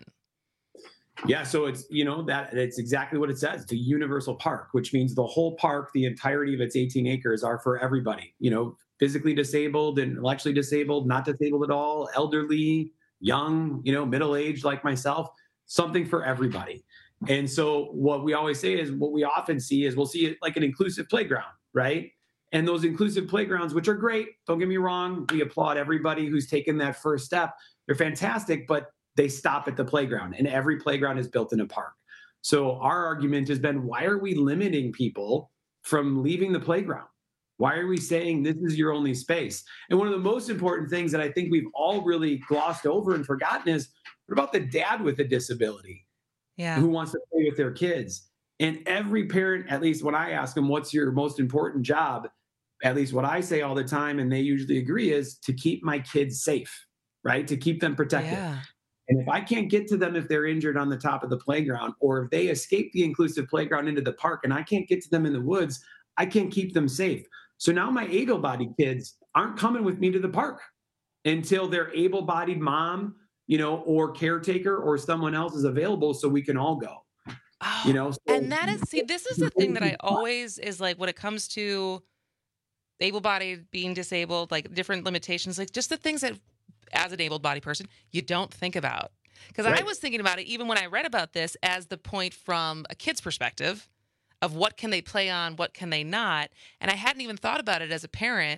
Yeah, so it's, you know, that it's exactly what it says. It's a universal park, which means the whole park, the entirety of its eighteen acres are for everybody, you know, physically disabled, intellectually disabled, not disabled at all, elderly, young, you know, middle-aged like myself, something for everybody. And so what we always say is what we often see is we'll see it like an inclusive playground, right? And those inclusive playgrounds, which are great, don't get me wrong, we applaud everybody who's taken that first step. They're fantastic, but they stop at the playground, and every playground is built in a park. So our argument has been, why are we limiting people from leaving the playground? Why are we saying this is your only space? And one of the most important things that I think we've all really glossed over and forgotten is, what about the dad with a disability yeah. who wants to play with their kids? And every parent, at least when I ask them, what's your most important job? At least what I say all the time, and they usually agree, is to keep my kids safe, right? To keep them protected. Yeah. And if I can't get to them if they're injured on the top of the playground, or if they escape the inclusive playground into the park and I can't get to them in the woods, I can't keep them safe. So now my able-bodied kids aren't coming with me to the park until their able-bodied mom, you know, or caretaker or someone else is available so we can all go. Oh, you know, so, and that is, see, this is the thing that I always is like, when it comes to able-bodied, being disabled, like different limitations, like just the things that as an able-bodied person, you don't think about. Because right. I was thinking about it even when I read about this as the point from a kid's perspective of what can they play on, what can they not. And I hadn't even thought about it as a parent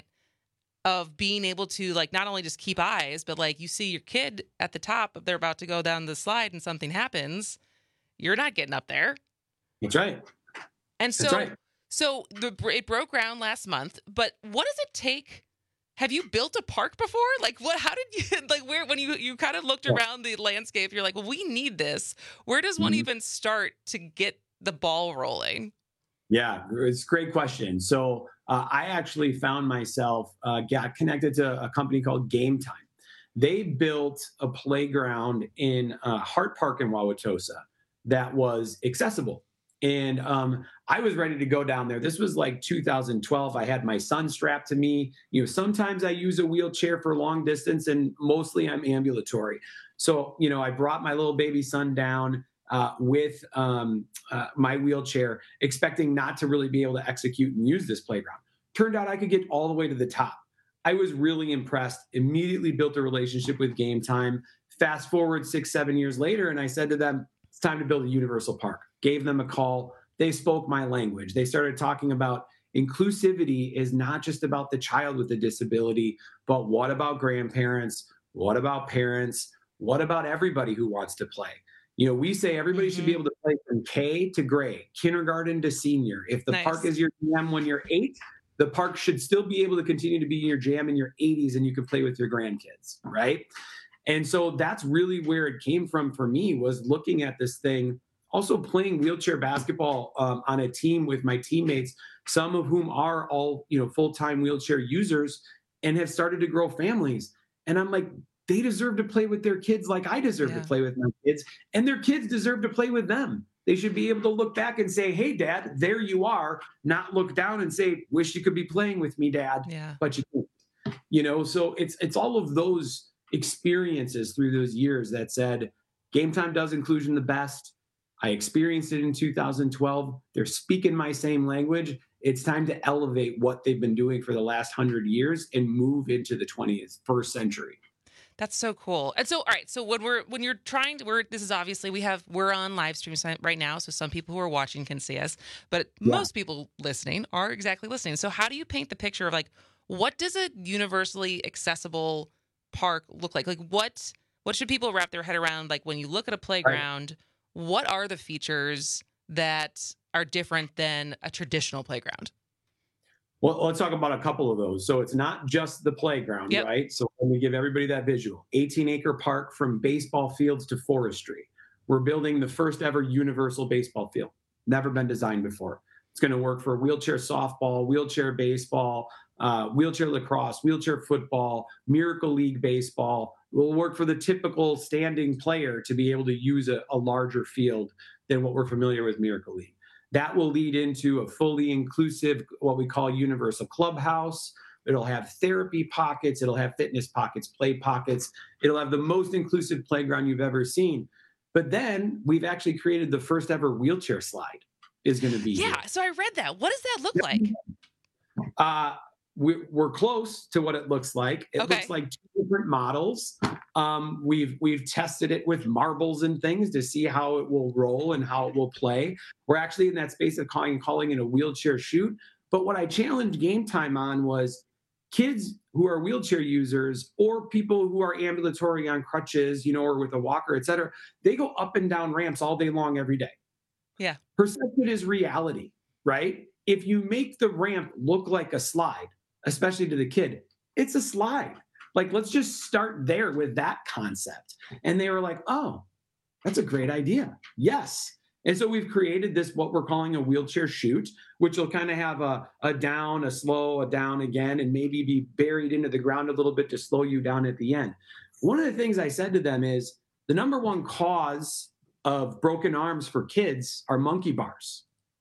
of being able to, like, not only just keep eyes, but like you see your kid at the top, if they're about to go down the slide and something happens, you're not getting up there. That's right. And so, That's right. so the, it broke ground last month, but what does it take? Have you built a park before? Like what, how did you, like where, when you, you kind of looked around the landscape, you're like, well, we need this. Where does one mm-hmm. even start to get the ball rolling? Yeah, it's a great question. So uh, I actually found myself, uh, got connected to a company called Game Time. They built a playground in uh, Hart Park in Wauwatosa that was accessible. And um, I was ready to go down there. This was like two thousand twelve. I had my son strapped to me. You know, sometimes I use a wheelchair for long distance, and mostly I'm ambulatory. So, you know, I brought my little baby son down uh, with um, uh, my wheelchair, expecting not to really be able to execute and use this playground. Turned out I could get all the way to the top. I was really impressed, immediately built a relationship with Game Time. Fast forward six, seven years later, and I said to them, it's time to build a universal park. Gave them a call. They spoke my language. They started talking about inclusivity is not just about the child with a disability, but what about grandparents? What about parents? What about everybody who wants to play? You know, we say everybody mm-hmm. should be able to play from K to grade, kindergarten to senior. If the nice. park is your jam when you're eight, the park should still be able to continue to be your jam in your eighties, and you can play with your grandkids, right? And so that's really where it came from for me, was looking at this thing. Also playing wheelchair basketball um, on a team with my teammates, some of whom are all, you know, full-time wheelchair users and have started to grow families. And I'm like, they deserve to play with their kids like I deserve yeah. to play with my kids, and their kids deserve to play with them. They should be able to look back and say, hey, Dad, there you are, not look down and say, wish you could be playing with me, Dad, yeah. but you can't. You know, so it's it's all of those experiences through those years that said, Game Time does inclusion the best. I experienced it in two thousand twelve. They're speaking my same language. It's time to elevate what they've been doing for the last hundred years and move into the twenty-first century. That's so cool. And so, all right. So when we're, when you're trying to, we're, this is obviously, we have, we're on live stream right now. So some people who are watching can see us, but yeah. most people listening are exactly listening. So how do you paint the picture of like, what does a universally accessible park look like? Like what, what should people wrap their head around? Like when you look at a playground, right. what are the features that are different than a traditional playground? Well, let's talk about a couple of those. So it's not just the playground, yep. right? So let me give everybody that visual. eighteen acre park from baseball fields to forestry. We're building the first ever universal baseball field. Never been designed before. It's going to work for wheelchair softball, wheelchair baseball, uh, wheelchair lacrosse, wheelchair football, Miracle League baseball. Will work for the typical standing player to be able to use a, a larger field than what we're familiar with Miracle League. That will lead into a fully inclusive, what we call universal clubhouse. It'll have therapy pockets. It'll have fitness pockets, play pockets. It'll have the most inclusive playground you've ever seen. But then we've actually created the first ever wheelchair slide is going to be Yeah, here. So I read that. What does that look like? Uh, we're, we're close to what it looks like. It okay. looks like two different models. Um, we've we've tested it with marbles and things to see how it will roll and how it will play. We're actually in that space of calling calling it a wheelchair shoot. But what I challenged Game Time on was kids who are wheelchair users or people who are ambulatory on crutches, you know, or with a walker, et cetera. They go up and down ramps all day long every day. Yeah. Perception is reality, right? if you make the ramp look like a slide, especially to the kid, it's a slide. Like, let's just start there with that concept. And they were like, oh, that's a great idea. Yes. And so we've created this, what we're calling a wheelchair chute, which will kind of have a, a down, a slow, a down again, and maybe be buried into the ground a little bit to slow you down at the end. One of the things I said to them is the number one cause of broken arms for kids are monkey bars.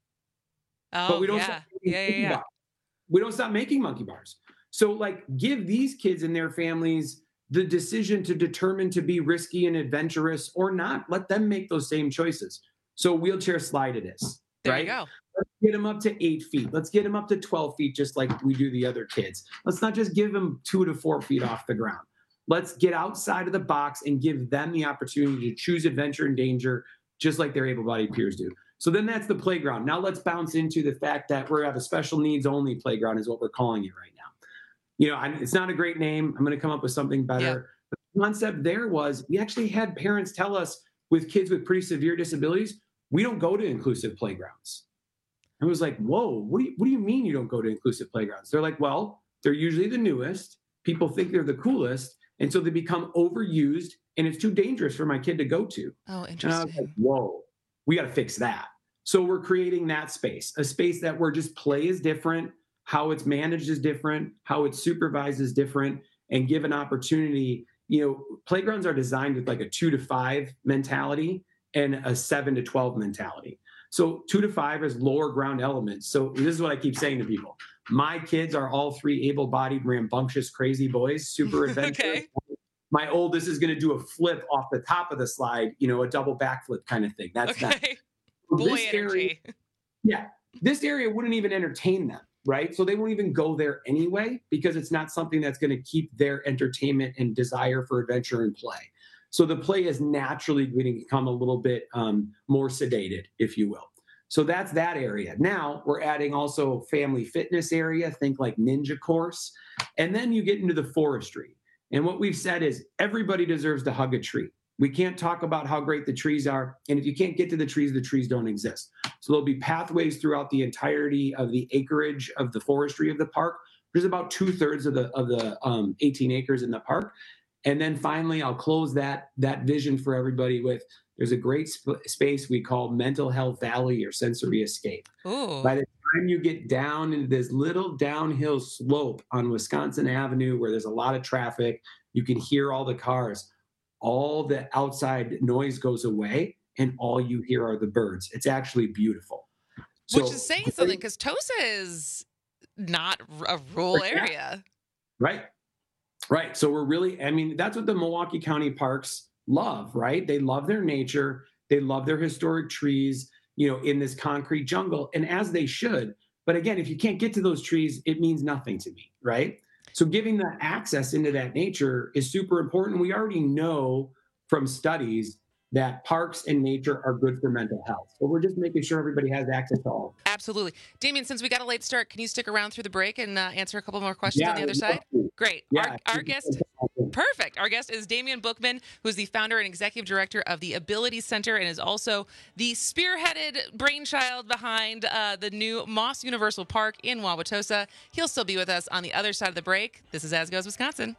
Oh, but we don't yeah. stop Yeah, yeah, yeah. bars. We don't stop making monkey bars. So, like, give these kids and their families the decision to determine to be risky and adventurous or not. Let them make those same choices. So wheelchair slide it is. There right? you go. Let's get them up to eight feet. Let's get them up to twelve feet, just like we do the other kids. Let's not just give them two to four feet off the ground. Let's get outside of the box and give them the opportunity to choose adventure and danger, just like their able-bodied peers do. So then that's the playground. Now let's bounce into the fact that we have a special needs only playground is what we're calling it right now. You know, I, it's not a great name. I'm going to come up with something better. Yeah. But the concept there was we actually had parents tell us with kids with pretty severe disabilities, we don't go to inclusive playgrounds. I was like, whoa, what do you, what do you mean you don't go to inclusive playgrounds? They're like, well, they're usually the newest. People think they're the coolest. And so they become overused and it's too dangerous for my kid to go to. Oh, interesting. And I was like, whoa, we got to fix that. So we're creating that space, a space that where just play is different, how it's managed is different, how it's supervised is different, and give an opportunity. You know, playgrounds are designed with like a two to five mentality and a seven to twelve mentality. So two to five is lower ground elements. So this is what I keep saying to people. My kids are all three able-bodied, rambunctious, crazy boys, super adventurous. Okay. My oldest is going to do a flip off the top of the slide, you know, a double backflip kind of thing. That's okay. that. Boy this energy. Area, yeah. This area wouldn't even entertain them, right? So they won't even go there anyway because it's not something that's going to keep their entertainment and desire for adventure and play. So the play is naturally going to become a little bit um, more sedated, if you will. So that's that area. Now we're adding also family fitness area, think like ninja course. And then you get into the forestry. And what we've said is everybody deserves to hug a tree. We can't talk about how great the trees are. And if you can't get to the trees, the trees don't exist. So there'll be pathways throughout the entirety of the acreage of the forestry of the park. There's about two thirds of the of the um, eighteen acres in the park. And then finally, I'll close that, that vision for everybody with, there's a great sp- space we call Mental Health Valley or Sensory Escape. Ooh. By the time you get down into this little downhill slope on Wisconsin Avenue where there's a lot of traffic, you can hear all the cars. All the outside noise goes away and all you hear are the birds. It's actually beautiful. Which so, is saying something because Tosa is not a rural area. Right. Right. So we're really, I mean, that's what the Milwaukee County parks love, right? They love their nature. They love their historic trees, you know, in this concrete jungle, and as they should. But again, if you can't get to those trees, it means nothing to me, right? So giving the access into that nature is super important. We already know from studies that parks and nature are good for mental health. So we're just making sure everybody has access to all. Absolutely. Damien, since we got a late start, can you stick around through the break and uh, answer a couple more questions Yeah, on the other I'd side? love to. Great. Yeah, Our, our guest, perfect. Our guest is Damien Bookman, who's the founder and executive director of the Ability Center and is also the spearheaded brainchild behind uh, the new Moss Universal Park in Wauwatosa. He'll still be with us on the other side of the break. This is As Goes Wisconsin.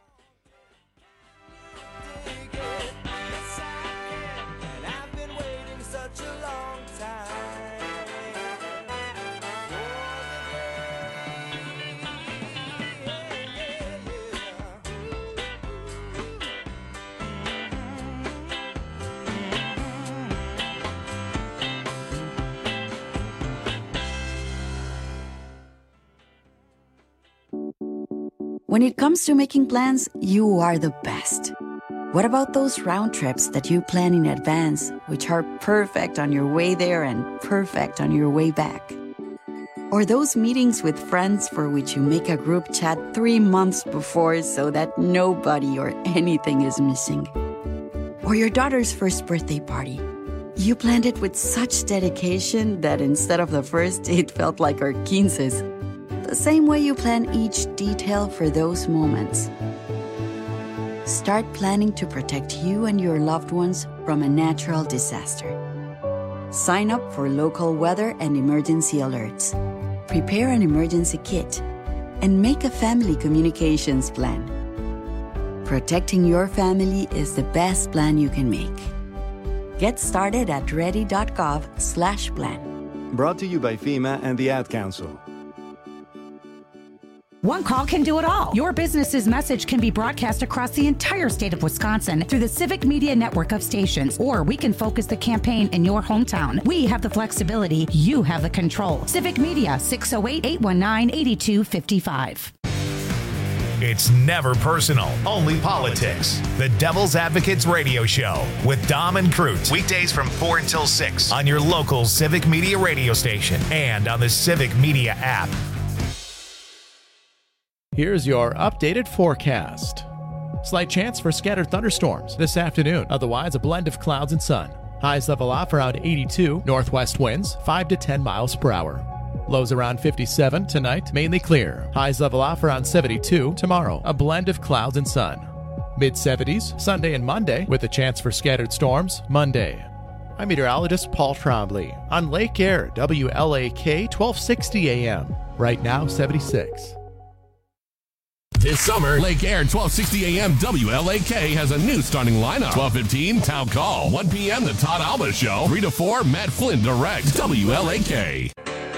When it comes to making plans, you are the best. What about those round trips that you plan in advance, which are perfect on your way there and perfect on your way back? Or those meetings with friends for which you make a group chat three months before so that nobody or anything is missing? Or your daughter's first birthday party. You planned it with such dedication that instead of the first, it felt like our quinces. The same way you plan each detail for those moments. Start planning to protect you and your loved ones from a natural disaster. Sign up for local weather and emergency alerts. prepare an emergency kit, and make a family communications plan. Protecting your family is the best plan you can make. Get started at ready.gov slash plan. Brought to you by FEMA and the Ad Council. One call can do it all. Your business's message can be broadcast across the entire state of Wisconsin through the Civic Media network of stations, or we can focus the campaign in your hometown. We have the flexibility. You have the control. Civic Media, six oh eight, eight one nine, eight two five five. It's never personal, only politics. The Devil's Advocates Radio Show with Dom and Crute. Weekdays from four until six on your local Civic Media radio station and on the Civic Media app. Here's your updated forecast. Slight chance for scattered thunderstorms this afternoon. Otherwise, a blend of clouds and sun. Highs level off around eighty-two. Northwest winds five to ten miles per hour. Lows around fifty-seven tonight, mainly clear. Highs level off around seventy-two. Tomorrow, a blend of clouds and sun. mid seventies Sunday and Monday with a chance for scattered storms Monday. I'm meteorologist Paul Trombley on Lake Air, W L A K twelve sixty A M. Right now, seventy-six. This summer, Lake Air twelve sixty A M W L A K has a new starting lineup. twelve fifteen, Town Call. one p.m., The Todd Alba Show. three to four, Matt Flynn Direct. W L A K.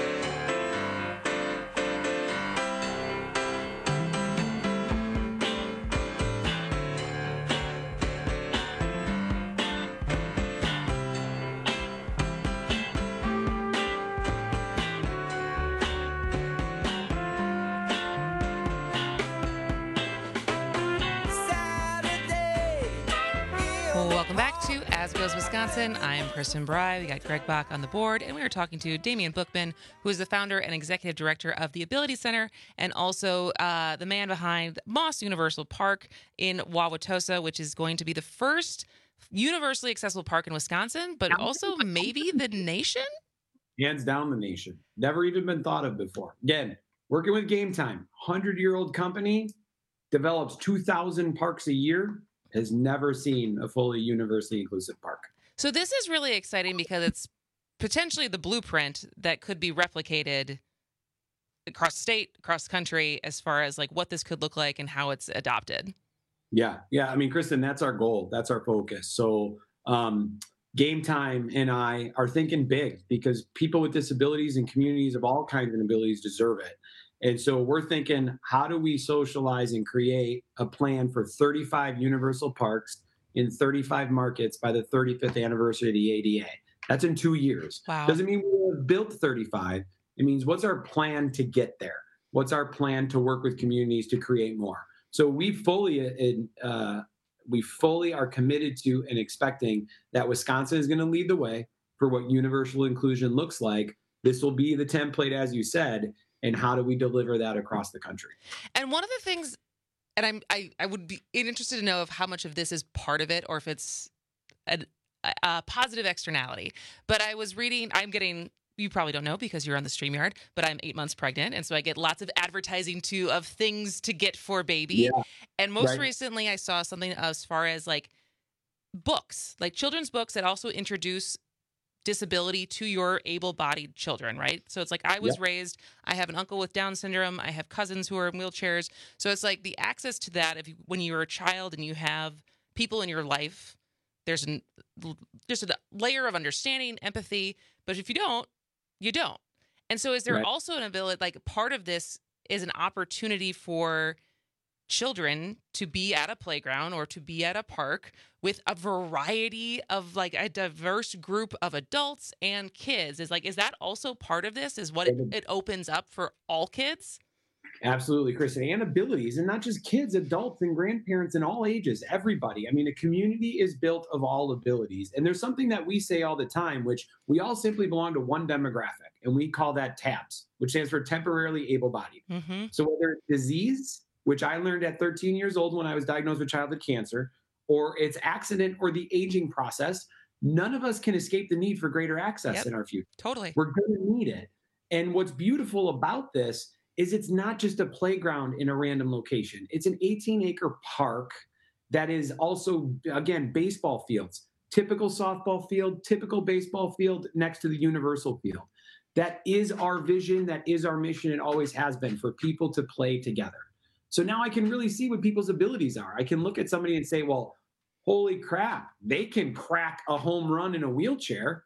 Wisconsin. I'm Kristen Bry. We got Greg Bach on the board, and we are talking to Damian Bookman, who is the founder and executive director of the Ability Center, and also uh, the man behind Moss Universal Park in Wauwatosa, which is going to be the first universally accessible park in Wisconsin, but also maybe the nation? Hands down the nation. Never even been thought of before. Again, working with Game Time, hundred-year-old company, develops two thousand parks a year, has never seen a fully universally inclusive park. So this is really exciting because it's potentially the blueprint that could be replicated across state, across country, as far as like what this could look like and how it's adopted. Yeah. Yeah. I mean, Kristen, that's our goal. That's our focus. So um, Game Time and I are thinking big because people with disabilities and communities of all kinds of abilities deserve it. And so we're thinking, how do we socialize and create a plan for thirty-five universal parks in thirty-five markets by the thirty-fifth anniversary of the A D A? That's in two years. Wow. Doesn't mean we'll have built thirty-five. It means what's our plan to get there? What's our plan to work with communities to create more? So we fully, uh, we fully are committed to and expecting that Wisconsin is going to lead the way for what universal inclusion looks like. This will be the template, as you said. And how do we deliver that across the country? And one of the things, and I'm, I, I would be interested to know of how much of this is part of it or if it's a, a positive externality. But I was reading, I'm getting, you probably don't know because you're on the StreamYard, but I'm eight months pregnant. And so I get lots of advertising too of things to get for baby. Yeah, and most right. recently I saw something as far as like books, like children's books that also introduce disability to your able-bodied children, right? So it's like I was Yep. raised, I have an uncle with Down syndrome, I have cousins who are in wheelchairs. So it's like the access to that, if you, when you're a child and you have people in your life, there's an, just a layer of understanding, empathy, but if you don't, you don't. And so is there Right. also an ability, like part of this is an opportunity for children to be at a playground or to be at a park with a variety of like a diverse group of adults and kids? Is like, is that also part of this? Is what it, it opens up for all kids? Absolutely, Kristen. And abilities, and not just kids, adults and grandparents and all ages, everybody. I mean, a community is built of all abilities. And there's something that we say all the time, which we all simply belong to one demographic, and we call that TABS, which stands for temporarily able-bodied. Mm-hmm. So whether it's disease, which I learned at thirteen years old when I was diagnosed with childhood cancer, or it's accident or the aging process, none of us can escape the need for greater access Yep. in our future. Totally. We're going to need it. And what's beautiful about this is it's not just a playground in a random location. It's an eighteen acre park that is also, again, baseball fields, typical softball field, typical baseball field next to the universal field. That is our vision. That is our mission. It always has been, for people to play together. So now I can really see what people's abilities are. I can look at somebody and say, well, holy crap, they can crack a home run in a wheelchair,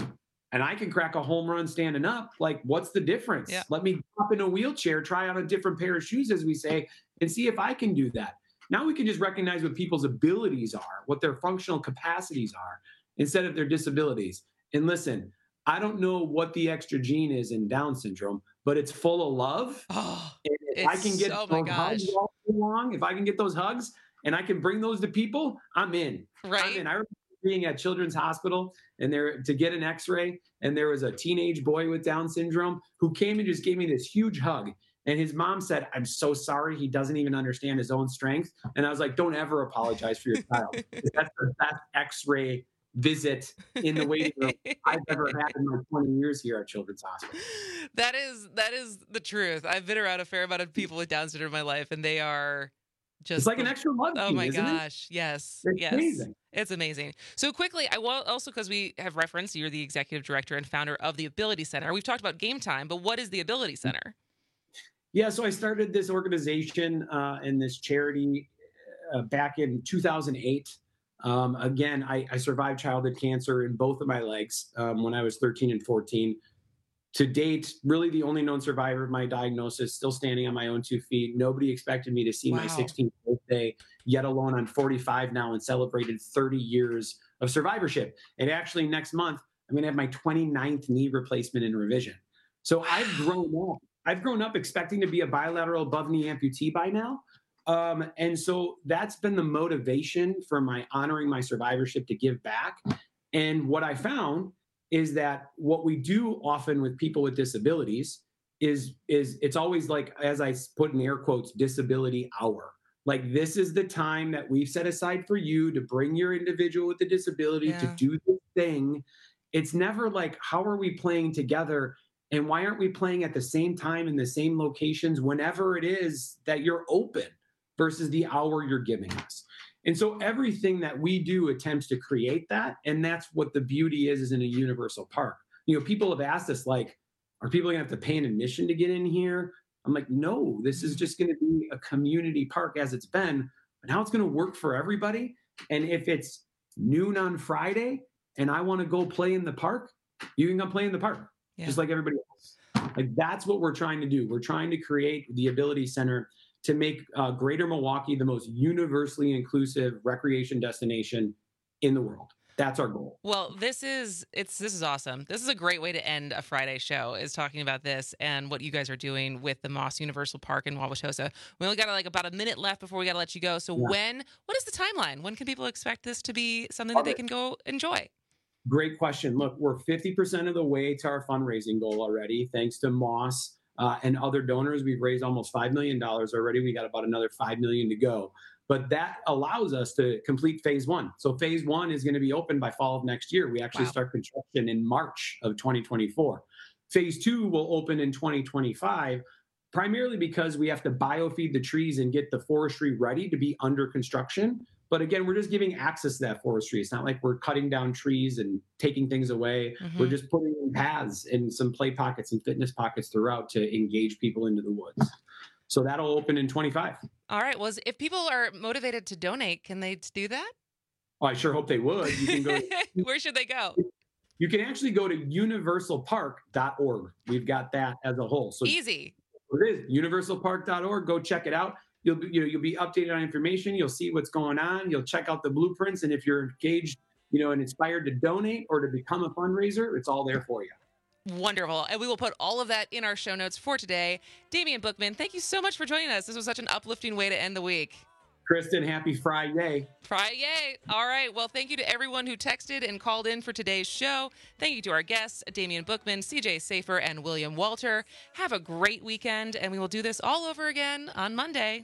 and I can crack a home run standing up. Like, what's the difference? Yeah. Let me hop in a wheelchair, try out a different pair of shoes, as we say, and see if I can do that. Now we can just recognize what people's abilities are, what their functional capacities are, instead of their disabilities. And listen, I don't know what the extra gene is in Down syndrome, but it's full of love. Oh, and if I can get oh those my gosh. hugs all day long, if I can get those hugs and I can bring those to people, I'm in. Right. I'm in. I remember being at Children's Hospital and there to get an x-ray, and there was a teenage boy with Down syndrome who came and just gave me this huge hug. And his mom said, I'm so sorry. He doesn't even understand his own strength. And I was like, don't ever apologize for your child. That's the best x-ray visit in the waiting room I've ever had in my twenty years here at Children's Hospital. That is that is the truth. I've been around a fair amount of people with Down syndrome in my life, and they are just It's like an extra love Oh team, my isn't it? gosh, yes, It's yes, amazing. It's amazing. So quickly, I will also, because we have referenced you're the executive director and founder of the Ability Center. We've talked about Game Time, but what is the Ability Center? Yeah, so I started this organization uh, and this charity uh, back in two thousand eight. Um, again, I, I survived childhood cancer in both of my legs um, when I was thirteen and fourteen. To date, really the only known survivor of my diagnosis, still standing on my own two feet. Nobody expected me to see my Wow. sixteenth birthday, yet alone I'm forty-five now and celebrated thirty years of survivorship. And actually next month, I'm going to have my twenty-ninth knee replacement and revision. So I've grown up. I've grown up expecting to be a bilateral above knee amputee by now. Um, and so that's been the motivation for my honoring my survivorship to give back. And what I found is that what we do often with people with disabilities is, is it's always like, as I put in air quotes, disability hour. Like, this is the time that we've set aside for you to bring your individual with the disability Yeah. to do the thing. It's never like, how are we playing together? And why aren't we playing at the same time in the same locations whenever it is that you're open versus the hour you're giving us? And so everything that we do attempts to create that. And that's what the beauty is, is in a universal park. You know, people have asked us, like, are people gonna have to pay an admission to get in here? I'm like, no, this is just gonna be a community park as it's been, but now it's gonna work for everybody. And if it's noon on Friday and I wanna go play in the park, you can go play in the park, Yeah. just like everybody else. Like, that's what we're trying to do. We're trying to create the Ability Center to make uh, Greater Milwaukee the most universally inclusive recreation destination in the world. That's our goal. Well, this is it's this is awesome. This is a great way to end a Friday show, is talking about this and what you guys are doing with the Moss Universal Park in Wauwatosa. We only got like about a minute left before we got to let you go. So Yeah. when what is the timeline? When can people expect this to be something that they can go enjoy? Great question. Look, we're fifty percent of the way to our fundraising goal already, thanks to Moss uh, and other donors. We've raised almost five million dollars already. We got about another five million dollars to go. But that allows us to complete phase one. So phase one is going to be open by fall of next year. We actually Wow. start construction in March of twenty twenty-four. Phase two will open in twenty twenty-five, primarily because we have to biofeed the trees and get the forestry ready to be under construction. But again, we're just giving access to that forestry. It's not like we're cutting down trees and taking things away. We're Mhm. just putting in paths and some play pockets and fitness pockets throughout to engage people into the woods. So that'll open in twenty-five. All right. Well, if people are motivated to donate, can they do that? Oh, I sure hope they would. You can go. Where should they go? You can actually go to universal park dot org. We've got that as a whole. So Easy. it is universal park dot org. Go check it out. You'll be, you know, you'll be updated on information. You'll see what's going on. You'll check out the blueprints, and if you're engaged, you know, and inspired to donate or to become a fundraiser, it's all there for you. Wonderful. And we will put all of that in our show notes for today. Damian Bookman, thank you so much for joining us. This was such an uplifting way to end the week. Kristen, happy Friday. Friday. All right. Well, thank you to everyone who texted and called in for today's show. Thank you to our guests, Damian Bookman, C J Safer, and William Walter. Have a great weekend, and we will do this all over again on Monday.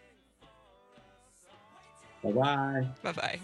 Bye-bye. Bye-bye.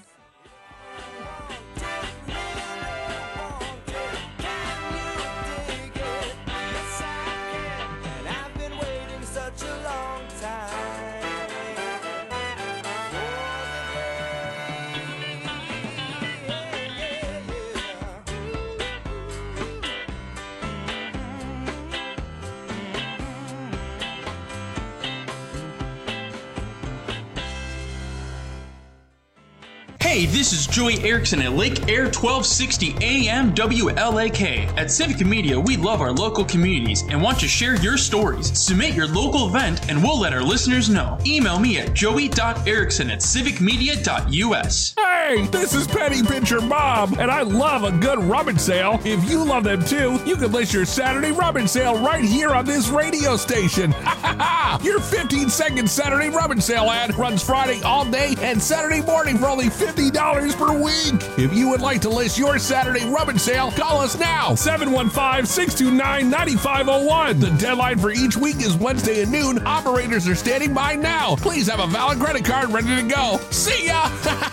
Hey, this is Joey Erickson at Lake Air twelve sixty A M W L A K. At Civic Media, we love our local communities and want to share your stories. Submit your local event and we'll let our listeners know. Email me at joey dot erickson at civic media dot u s. Hey, this is Penny Pincher Bob, and I love a good rummage sale. If you love them too, you can list your Saturday rummage sale right here on this radio station. Ha ha ha! Your fifteen second Saturday rummage sale ad runs Friday all day and Saturday morning for only fifty dollars per week. If you would like to list your Saturday rummage sale, call us now, seven one five, six two nine, nine five zero one. The deadline for each week is Wednesday at noon. Operators are standing by now. Please have a valid credit card ready to go. See ya!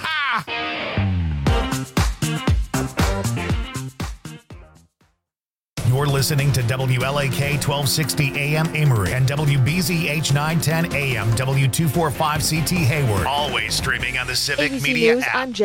You're listening to W L A K twelve sixty A M Amory and W B Z H nine ten A M W two forty-five C T Hayward. Always streaming on the Civic A B C Media News, app. I'm